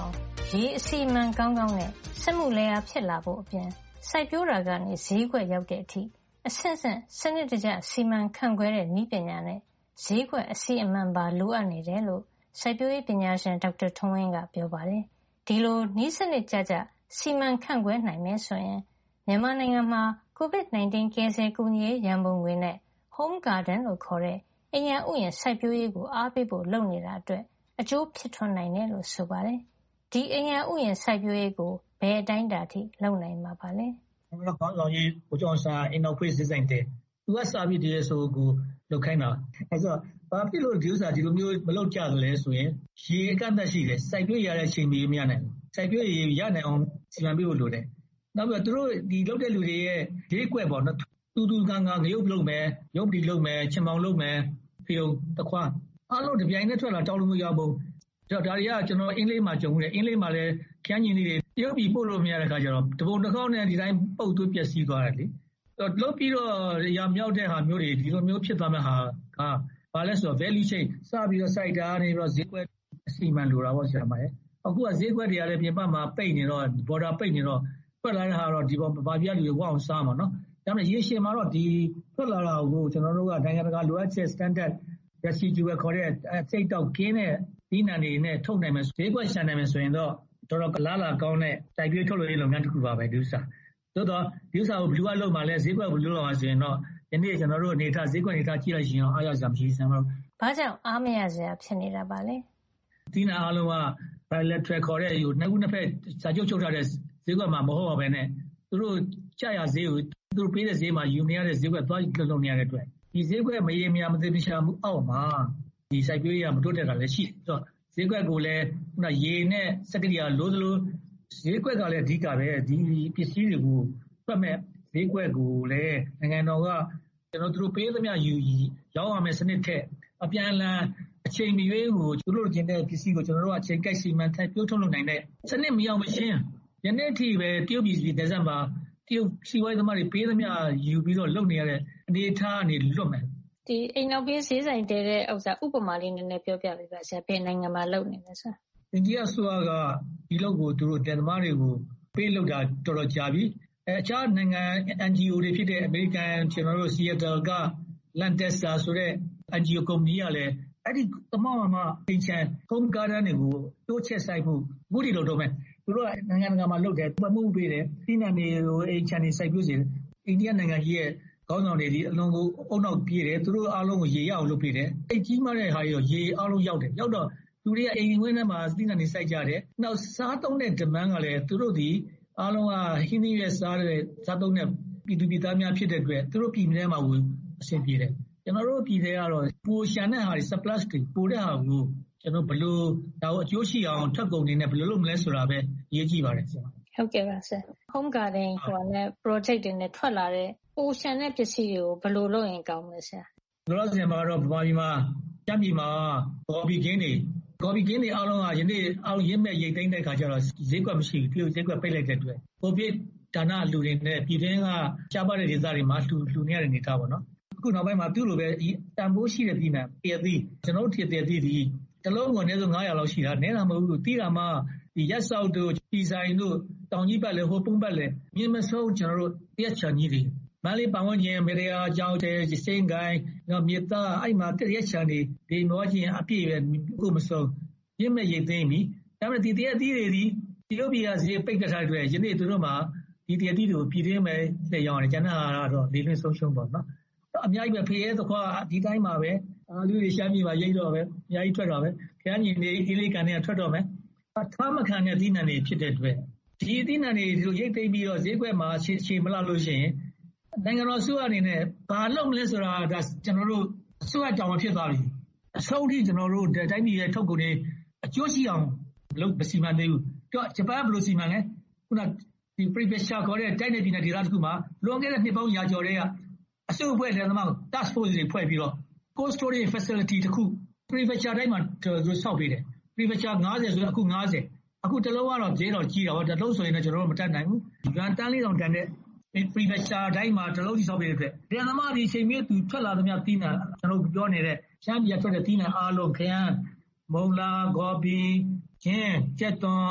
ရေအစီအမံကောင်းကောင်းနဲ့စက်မှုလယ်ယာဖြစ်လာဖို့အပြင်စိုက်ပျိုးတာကနေဈေးကွက်ရောက်တဲ့အထိအဆင့်ဆင့်စနစ်တကျစီမံခန့်ခွဲတဲ့နည်းပညာနဲ့ဈေးကွက်အစီအမံပါလိုအပ်နေတယ်လို့စိုက်ပျိုးရေးပညာရှင်ဒေါက်တာထွန်းဝင်းကပြောပါတယ်။ဒီလိုနည်းစနစ်ကျကျစီမံခန့်ခွဲနိုင်မယ်ဆိုရင်မြန်မာနိုင်ငံမှာ ကိုဗစ် ၁၉ ကယ်ဆယ်ကူညီရေးရန်ပုံငွေနဲ့ Home Garden လို့ခေါ်တဲ့အိမ်ယာဥယျာဉ်စိုက်ပျိုးရေးကိုအားပေးဖို့လုပ်နေတာအတွက်အကျိုးဖြစ်ထွန်းနိုင်တယ်လို့ဆိုပါတယ်။ဒီအိမ်ယာဥယျာဉ်စိုက်ပျိုးရေးကိုဘယ်အတိုင်းအတာထိလုပ်နိုင်မှာပါလဲ။ကျွန်တော်ခေါင်းဆောင်ကြီးကိုကျော်စာအင်နောက်ဖေးစစ်ဆိုင်တဲ့သူကစာပြီးတည်းဆိုကိုလုပ်ခိုင်းတာအဲဆိုဘာဖြစ်လို့ဒီဥစ္စာဒီလိုမျိုးမလုပ်ကြသလဲဆိုရင်ရေအကန့်အသတ်ရှိတယ်စိုက်ပျိုးရတဲ့အချိန်ကြီးမရနိုင်ဘူးစိုက်ပျိုးရရနိုင်အောင်စီမံပေးဖို့လိုတယ်နောက်ပြီးတော့သူတို့ဒီလုပ်တဲ့လူတွေရဲ့ဈေးကွက်ပေါ့နော်တူတူကငါငရုတ်လုပ်မယ်ရုပ်ပတီလုပ်မယ်ချင်မောင်လုပ်မယ်ဖေုံတခွားအားလုံးတပြိုင်တည်းထွက်လာတောက်လို့မရဘူးဒါဒါတွေကကျွန်တော်အင်းလေးမှာကြုံတယ်အင်းလေးမှာလည်းခန်းကြီးလေးတွေတရုတ်ပြည်ပို့လို့မရတဲ့ခါကျတော့တပုံတစ်ခေါက်နဲ့ဒီတိုင်းပုတ်သွေးပျက်စီးသွားတယ်လေလုပ်ပြီးတော့ရမြောက်တဲ့ဟာမျိုးတွေဒီလိုမျိုးဖြစ်သွားမဲ့ဟာကဘာလဲဆိုတော့ value chain စပြီးတော့ site တာနေပြီးတော့ဈေးကွက်အစီအမံလိုတာပေါ့ဆရာမရဲ့အခုကဈေးကွက်တွေကလည်းပြင်ပမှာပိတ်နေတော့ border ပိတ်နေတော့ထွက်လာတဲ့ဟာတော့ဒီပေါ်ဘာပြလူတွေဝအောင်စားမှာနော်ဒါပေမဲ့ရေရှည်မှာတော့ဒီထွက်လာတာကိုကျွန်တော်တို့ကနိုင်ငံတကာလိုအပ်ချက် standard residual ခေါ်တဲ့စိတ်တော့ကင်းတဲ့ဒီနံတွေနဲ့ထုတ်နိုင်မယ်ဈေးကွက်ရှာနိုင်မယ်ဆိုရင်တော့တော်တော်ကလားလာကောင်းတဲ့တိုက်ပြထုတ်လို့ရလုပ်ငန်းတစ်ခုပါပဲဒီဥစ္စာသို့တော့ဒီဥစ္စာကိုဘယ်လိုလုပ်မှလဲဈေးကွက်ဘယ်လိုလုပ်မှဆိုရင်တော့ဒီနေ့ကျွန်တော်တို့အနေထားဈေးကွက်အနေထားကြည့်လိုက်ရင်အားရစရာမရှိစမ်းတော့ဘာကြောင့်အားမရစရာဖြစ်နေတာပါလဲဒီနာအားလုံးက bilateral ခေါ်တဲ့ယူနှစ်ခုနှစ်ဖက်စာချုပ်ချုပ်ထားတဲ့ဈေးကွက်မှာမဟုတ်ပါဘဲနဲ့သူတို့ကြာရဈေးကိုသူတို့ပေးတဲ့ဈေးမှာယူနေရတဲ့ဈေးကွက်သွားလုံလုံနေရတဲ့အတွက်ဒီဈေးကွက်မရေမရမသိမချမှုအောက်မှာဒီစိုက်ပျိုးရေးကမတိုးတက်တာလည်းရှိတယ်ဈေးကွက်ကိုလည်းခုနရေနဲ့စက်ကရိယာလိုသလိုဈေးကွက်ကလည်းအဓိကပဲဒီပစ္စည်းတွေကိုဖတ်မဲ့ဈေးကွက်ကိုလည်းနိုင်ငံတော်ကကျွန်တော်တို့ပေးသမျှယူရောက်ရမယ်စနစ်ထက်အပြန်အလှန်အချိန်မရွေးကိုသူတို့ကျင်တဲ့ပစ္စည်းကိုကျွန်တော်တို့အချိန်ကိုက်စီမံထိုက်ပြုထုတ်လုပ်နိုင်တဲ့စနစ်မရောက်မရှင်းယနေ့အထိပဲတရုတ်ပြည်ပြည်ဒေသမှာတရုတ်စီးပွားရေးသမားတွေပေးသမျှယူပြီးတော့လုပ်နေရတဲ့အနေအထားကနေလွတ်မယ်ဒီအိမ်နောက်ပြေးဈေးဆိုင်တဲတဲ့ဥစ္စာဥပမာလေးနည်းနည်းပြောပြပေးပါဆရာဘယ်နိုင်ငံမှာလုပ်နေလဲဆိုအိန္ဒိယဆိုကဒီလောက်ကိုသူတို့တန်သမားတွေကိုပေးလုပ်တာတော်တော်ကြာပြီအဲအခြားနိုင်ငံ အန် ဂျီ အို တွေဖြစ်တဲ့အမေရိကန်ကျွန်တော်တို့ Seattle က Lancaster ဆိုတဲ့ အန် ဂျီ အို ကုမ္ပဏီကလည်းအဲ့ဒီတမမမအင်ချန် Home Garden တွေကိုတိုးချက်ဆိုင်မှုမှုတွေလုပ်တော့မယ်သူတို့ကနိုင်ငံတကာမှာလုပ်တယ်ပတ်မှုပေးတယ်ဒီနာနေကိုအင်ချန်တွေစိုက်ပျိုးစေတယ်အိန္ဒိယနိုင်ငံကြီးရဲ့ကောင်းဆောင်တွေဒီအလုံးကိုအုံနောက်ပြေးတယ်သူတို့အားလုံးကိုရေရအောင်လုပ်ပေးတယ်အိတ်ကြီးမှတဲ့ဟာတွေရေအားလုံးရောက်တယ်ရောက်တော့လူတွေကအိမ်ဝင်းထဲမှာသီးနှံတွေစိုက်ကြတယ်နောက်စားသုံးတဲ့ demand ကလည်းသူတို့ဒီအားလုံးကဟင်းသီးရွက်စားတဲ့စားသုံးတဲ့ပြည်သူပြည်သားများဖြစ်တဲ့အတွက်သူတို့ပြည်ထဲမှာဝင်အဆင်ပြေတယ်ကျွန်တော်တို့ပြည်ထဲကတော့ပိုရှန်တဲ့ဟာတွေ surplus တွေပိုတဲ့ဟာကိုကျွန်တော်ဘယ်လိုဒါကိုအကျိုးရှိအောင်ထပ်ကုန်နေနဲ့ဘယ်လိုလုပ်မလဲဆိုတာပဲအရေးကြီးပါတယ်ဆရာဟုတ်ကဲ့ပါဆရာ Home Garden ဟိုနဲ့ project တွေနဲ့ထွက်လာတဲ့ပိုရှန်တဲ့ပစ္စည်းတွေကိုဘယ်လိုလုပ်ရင်ကောင်းမလဲဆရာလောလောဆယ်မှာတော့ဗမာပြည်မှာကျမ်းပြည်မှာကော်ပီကင်းတွေကော်ပီကင်းတွေအားလုံးကယနေ့အောင်ရင်းမဲ့ရိတ်သိမ်းတဲ့ခါကျတော့ဈေးကွက်မရှိဘူးတရုတ်ဈေးကွက်ပိတ်လိုက်တဲ့အတွက်ကိုဗစ်ဒါနလူတွေနဲ့ပြည်တွင်းကရှားပါတဲ့ဒေသတွေမှာလှူလှူနေရတဲ့အနေအထားပေါ့နော်အခုနောက်ပိုင်းမှာသူ့လိုပဲတန်ဖိုးရှိတဲ့ပြည်နယ်တရသီးကျွန်တော်တို့တရသီးဒီတလုံးကိုအနည်းဆုံးငါးရာလောက်ရှိတာနဲတာမဟုတ်ဘူးတီးတာမှဒီရက်ဆောက်တို့ပြည်ဆိုင်တို့တောင်ကြီးပတ်လေဟိုပုံပတ်လေမြင်းမစိုးကျွန်တော်တို့တရက်ချန်ကြီးတွေမန္တလေးပန်ဝန်းကျင်မေတ္တာကြောင်းတဲ့စိန်ကိုင်းနော်မြေသားအဲ့မှာတရက်ချန်တွေဒီမောချင်းအပြည့်ပဲကိုမစိုးရင်းမဲ့ရိတ်သိမ်းပြီဒါပေမဲ့ဒီတရက်သီးတွေဒီတရုတ်ပြည်ကဈေးပိတ်ထားတဲ့အတွက်ယနေ့သူတို့မှာဒီတရက်သီးတွေကိုပြည်တွင်းမဲ့လက်ရောင်းတယ်ကျန်တာကတော့လေလွင့်ဆုံးရှုံးပေါ့နော်အများကြီးပဲဖေရဲသခွာဒီတိုင်းမှာပဲလူတွေရှားမြေမှာရိတ်တော့ပဲအများကြီးထွက်တော့ပဲခရမ်းညီနေအင်းလေးကန်တွေကထွက်တော့မယ်ထားမခံတဲ့သီးနှံတွေဖြစ်တဲ့အတွက်ဒီသီးနှံတွေဒီလိုရိတ်သိမ်းပြီးတော့ဈေးကွက်မှာခြေမလာလို့ရှိရင်နိုင်ငံတော်စုအနေနဲ့ဘာလုပ်မလဲဆိုတာဒါကျွန်တော်တို့အစိုးရတောင်းဖြစ်သွားပြီအဆုံးထိကျွန်တော်တို့တိုင်းပြည်ရဲ့ထုတ်ကုန်တွေအကျိုးရှိအောင်လုပ်မစီမံသေးဘူးတော့ဂျပန်ကဘယ်လိုစီမံလဲခုနဒီ prefecture ခေါ်တဲ့တိုက်နယ်ပြည်နယ်ဒေသတစ်ခုမှာလွန်ခဲ့တဲ့နှစ်ပေါင်းရာကျော်တည်းကအစုအဖွဲ့လက်သမား task force တွေဖွဲ့ပြီးတော့ cold storage facility တစ်ခု prefecture တိုင်းမှာဆောက်ပေးတယ် prefecture ငါးဆယ်ဆိုတော့အခုငါးဆယ်အခုတလုံးကတော့ဈေးတော့ကြီးတာပေါ့တလုံးဆိုရင်တော့ကျွန်တော်တို့မတတ်နိုင်ဘူး။တန်းလေးတောင်တန်တဲ့ prefecture တိုင်းမှာတလုံးကြီးဆောက်ပေးတဲ့အတွက်ဒန်သမားဒီအချိန်မျိုးသူထွက်လာသမျှသီးနှံကျွန်တော်ပြောနေတဲ့ရှမ်းပြည်ထွက်တဲ့သီးနှံအားလုံးခရမ်းမုံလာဂေါ်ပီကျင်းကျက်သွန်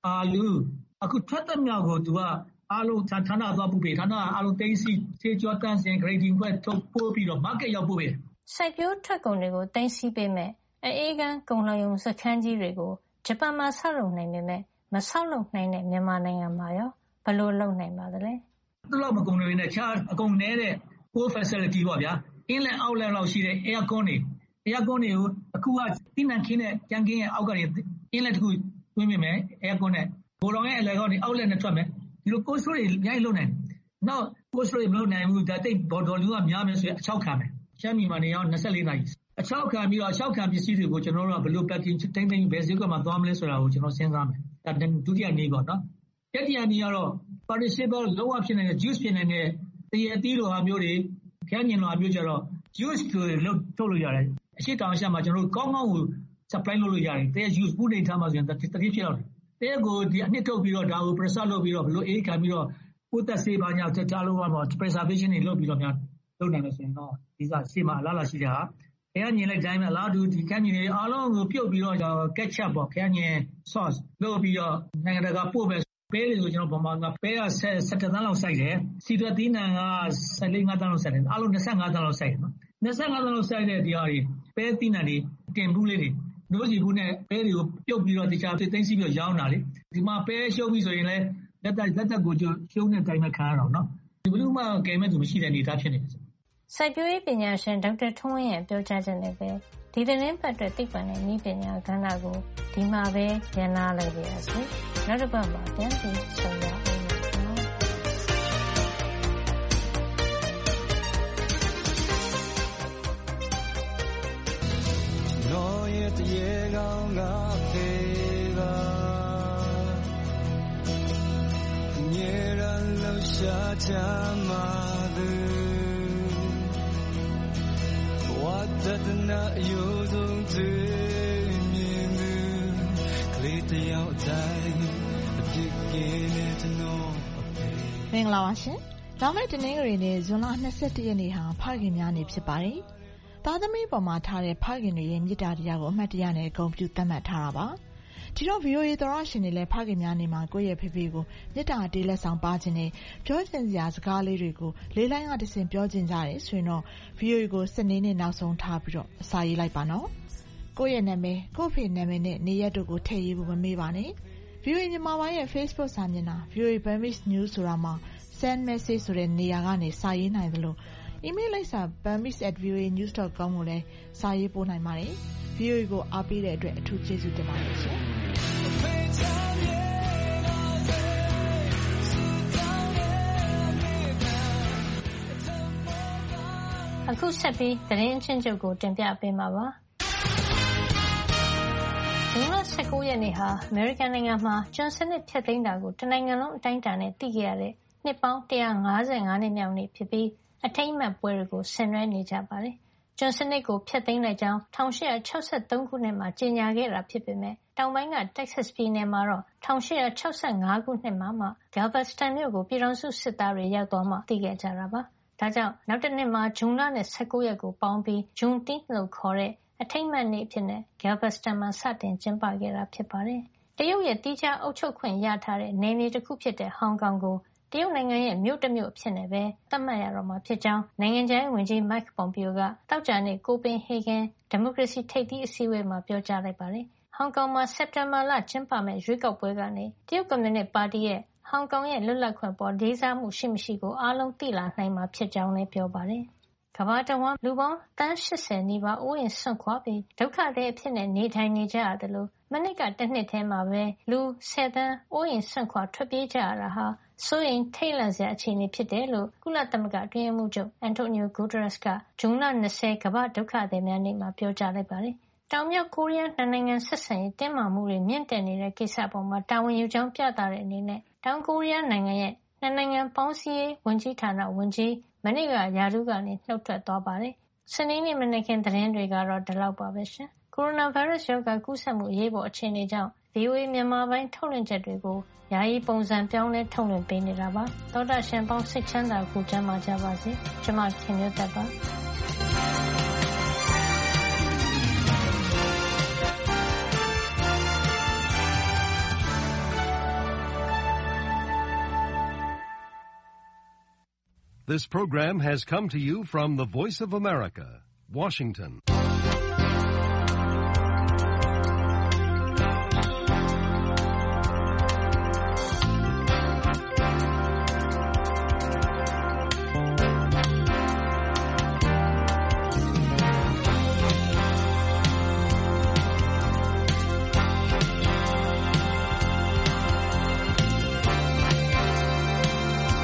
အာလူအခုထွက်တဲ့မြောက်ကိုသူကအားလုံးဌာနသွားပို့ပေးဌာနအားလုံးသိသိစေကြောတန်းစင် grading ခွဲထုတ်ပို့ပြီးတော့ market ရောက်ပို့ပေးစိုက်ပျိုးထွက်ကုန်တွေကိုသိသိပေးမဲ့အေးကန်းကုန်လှောင်ရုံစခန်းကြီးတွေကိုဂျပန်မှာဆောက်လုပ်နိုင်ပေမဲ့မဆောက်လုပ်နိုင်တဲ့မြန်မာနိုင်ငံမှာရောဘယ်လိုလုပ်နိုင်ပါသလဲသူတို့မကုန်တွေနဲ့ချာအကုန်နေတဲ့ core facility ပေါ့ဗျာ inlet outlet လောက်ရှိတဲ့ aircon တွေ aircon တွေကိုအခုကတိနန်ခင်းတဲ့ကြံခင်းရဲ့အောက်ကနေ inlet တခုတွင်းမိမယ် aircon နဲ့ဘိုးတော်ရဲ့အလဲကောင်းနေ outlet နဲ့ထွက်မယ်ဒီလို cost တွေရိုက်လို့နိုင်နောက် cost တွေမလုပ်နိုင်ဘူးဒါတိတ်ဘော်တော်လူကများမယ်ဆိုရင်အချောက်ခံမယ်ရှမ်းပြည်မှာနေအောင်၂၄နာရီအချောက်ခံပြီးတော့အချောက်ခံပစ္စည်းတွေကိုကျွန်တော်တို့ကဘယ်လို packing တိုင်းတိုင်းဘယ်ဈေးကွက်မှာသွားမလဲဆိုတာကိုကျွန်တော်စဉ်းစားမယ်ဒါဒုတိယနေ့ပေါ့နော်တတိယနေ့ကတော့ perishable လောကဖြစ်နေတဲ့ juice ဖြစ်နေတဲ့တရေအသီးလိုဟာမျိုးတွေခန်းညင်လိုဟာမျိုးကြတော့ juice တွေလုပ်ထုတ်လို့ရတယ်အရှိတောင်အရှမှာကျွန်တော်တို့ကောင်းကောင်းကို supply လုပ်လို့ရတယ်တဲ juice ဘူးနေထားမှာဆိုရင်တတိဖြစ်တော့တဲကိုဒီအနှစ်ထုတ်ပြီးတော့ဒါကို preserve လုပ်ပြီးတော့ဘယ်လိုအေးခံပြီးတော့ပိုးသက်ဆေးပါညာတက်ထားလို့ပါတော့ preservation တွေလုပ်ပြီးတော့များလုပ်နိုင်လို့ဆိုရင်တော့ဒီစားရှေ့မှာအလားလာရှိတာခရညင်လိုက်တိုင်းမှာအလားတူဒီခန်းညင်တွေအားလုံးကိုပြုတ်ပြီးတော့ ketchup ပေါ့ခရညင် sauce လုပ်ပြီးတော့နိုင်ငံတကာပို့ပဲပဲတွေကိုကျွန်တော်ဗမာကပဲက၁၇တန်းလောက်စိုက်တယ်စီတွက်သီးနှံက၁၄ ၅တန်းလောက်စိုက်တယ်အားလုံး၂၅တန်းလောက်စိုက်တယ်နော်၂၅တန်းလောက်စိုက်တဲ့ဒီဟာတွေပဲသီးနှံတွေတင်ဘူးလေးတွေနိုးစီဘူးနဲ့ပဲတွေကိုပြုတ်ပြီးတော့တခြားသိသိစီပြီးတော့ရောင်းတာလေဒီမှာပဲရှုံးပြီးဆိုရင်လည်းလက်သက်လက်သက်ကိုရှုံးတဲ့တိုင်းမှာခံရတော့နော်ဒီဘလို့မှကဲမဲ့သူမရှိတဲ့အနေအထားဖြစ်နေတယ်စိုက်ပျိုးရေးပညာရှင်ဒေါက်တာထွန်းဝင်းရဲ့ပြောကြားချက်နဲ့ပဲဒီသတင်းပတ်အတွက်သိပ္ပံနဲ့နည်းပညာကဏ္ဍကိုဒီမှာပဲရန်နာလိုက်ပါရစေ။နောက်တစ်ပတ်မှာပြန်ပြီးဆုံရအောင်။နော်ရဲ့တရေကောင်းကဖေးပါမြေရန်လို့ရှာချမ်းမာသူတတနာယူဆုံးသူမြင်သူကလေးတယောက်တိုင်းအပြစ်ကင်းတဲ့နော်မင်္ဂလာပါရှင်။လာမယ့်တနင်္ဂနွေနေ့ဇွန်လ၂၁ရက်နေ့ဟာဖခင်များနေ့ဖြစ်ပါတယ်။သားသမီးပေါ်မှာထားတဲ့ဖခင်တွေရဲ့မေတ္တာတရားကိုအမှတ်တရနဲ့ဂုဏ်ပြုသတ်မှတ်ထားတာပါ။ဒီတော့ ဗွီအိုအေ သောရရှင်တွေလည်းဖခင်များနေ့မှာကိုယ့်ရဲ့ဖေဖေကိုမေတ္တာတေးလက်ဆောင်ပါခြင်းနဲ့ပြောချင်စရာစကားလေးတွေကိုလေးလိုင်းကတဆင့်ပြောချင်ကြတယ်ဆိုရင်တော့ ဗွီအိုအေကိုစနေနေ့နောက်ဆုံးထားပြီးတော့အစာရေးလိုက်ပါနော်။ကိုယ့်ရဲ့နာမည်ကိုယ့်ဖေနာမည်နဲ့နေရက်တို့ကိုထည့်ရေးဖို့မမေ့ပါနဲ့။ ဗွီအိုအေမြန်မာပိုင်းရဲ့ Facebook စာမျက်နှာ ဗွီအိုအေ Burmese News ဆိုတာမှာ Send Message ဆိုတဲ့နေရာကနေစာရေးနိုင်သလိုအီးမေးလ်လိပ်စာ burmese at v o a news dot com ကိုလည်းစာရေးပို့နိုင်ပါတယ်။ ဗွီအိုအေကိုအားပေးတဲ့အတွက်အထူးကျေးဇူးတင်ပါတယ်ရှင်။အခုဆက်ပြီးသတင်းအချင်းချုပ်ကိုတင်ပြပေးမှာပါ။ဇွန်လ၁၉ရက်နေ့ဟာအမေရိကန်နိုင်ငံမှာကျွန်စနစ်ဖျက်သိမ်းတာကိုတနိုင်ငံလုံးအတိုင်းအတာနဲ့သိခဲ့ရတဲ့နှစ်ပေါင်း၁၅၅နှစ်မြောက်နေ့ဖြစ်ပြီးအထိမ်းအမှတ်ပွဲတွေကိုဆင်နွှဲနေကြပါတယ်။ကျွန်စနစ်ကိုဖျက်သိမ်းလိုက်ကြောင်း၁၈၆၃ခုနှစ်မှာကြေညာခဲ့တာဖြစ်ပေမဲ့တောင်ပိုင်းက Texas ပြည်နယ်မှာတော့၁၈၆၅ခုနှစ်မှာမှ Galveston မြို့ကိုပြည်ထောင်စုစစ်သားတွေရောက်သွားမှသိခဲ့ကြတာပါ။ဒါကြောင့်နောက်တစ်နှစ်မှာဇွန်လနဲ့၁၉ရက်ကိုပေါင်းပြီး Juneteenth လို့ခေါ်တဲ့အထိမ်းအမှတ်နေ့အဖြစ်နဲ့ Galveston မှာစတင်ကျင်းပခဲ့တာဖြစ်ပါတယ်။တရုတ်ရဲ့သီးခြားအုပ်ချုပ်ခွင့်ရထားတဲ့နယ်မြေတစ်ခုဖြစ်တဲ့ဟောင်ကောင်ကိုတရုတ်နိုင်ငံရဲ့မြို့တစ်မြို့အဖြစ်နဲ့ပဲသတ်မှတ်ရတော့မှာဖြစ်ကြောင်းနိုင်ငံခြားရေးဝန်ကြီး Mike Pompeo ကသောကြာနေ့ကိုပင်ဟေဂန်ဒီမိုကရေစီထိပ်သီးအစည်းအဝေးမှာပြောကြားလိုက်ပါတယ်။ဟောင်ကောင်မှာစက်တင်ဘာလကျင်းပမယ့်ရွေးကောက်ပွဲကနေတရုတ်ကွန်မြူနစ်ပါတီရဲ့ဟောင်ကောင်ရဲ့လွတ်လပ်ခွင့်ပေါ်လေးစားမှုရှိမရှိကိုအားလုံးသိလာနိုင်မှာဖြစ်ကြောင်းလည်းပြောပါတယ်။ကမ္ဘာတဝန်းလူပေါင်းသန်း၈၀နီးပါးအိုးအိမ်စွန့်ခွာပြီးဒုက္ခသည်အဖြစ်နဲ့နေထိုင်နေကြရတယ်လို့မနှစ်ကတစ်နှစ်ထဲမှာပဲလူ၁၀သန်းအိုးအိမ်စွန့်ခွာထွက်ပြေးကြရတာဟာစိုးရိမ်ထိတ်လန့်စရာအခြေအနေဖြစ်တယ်လို့ကုလသမဂ္ဂအတွင်းရေးမှူးချုပ်အန်တိုနီယိုဂူတရက်စ်ကဇွန်လ၂၀ကမ္ဘာ့ဒုက္ခသည်များနေ့မှာပြောကြားလိုက်ပါတယ်။တောင်မြောက်ကိုရီးယားနှစ်နိုင်ငံဆက်ဆံရေးတင်းမာမှုတွေမြင့်တက်နေတဲ့ကိစ္စပေါ်မှာတာဝန်ယူကြောင်းပြသတဲ့အနေနဲ့တောင်ကိုရီးယားနိုင်ငံရဲ့နှစ်နိုင်ငံပေါင်းစည်းရေးဝန်ကြီးဌာနဝန်ကြီးမနေ့ကရာထူးကနေနှုတ်ထွက်သွားပါတယ်။စနေနေ့မနက်ခင်းသတင်းတွေကတော့ဒီလောက်ပါပဲရှင်။ကိုရိုနာဗိုင်းရပ်စ်ရောဂါကူးစက်မှုအရေးပေါ်အခြေအနေကြောင့် ဗွီအိုအေမြန်မာပိုင်းထုတ်လွှင့်ချက်တွေကိုယာယီပုံစံပြောင်းလဲထုတ်လွှင့်ပေးနေတာပါ။သောတာရှင်ပေါင်းစိတ်ချမ်းသာကိုကျန်းမာကြပါစေ။ကျွန်မခင်မျိုးသက်ပါ။ This program has come to you from the Voice of America, Washington.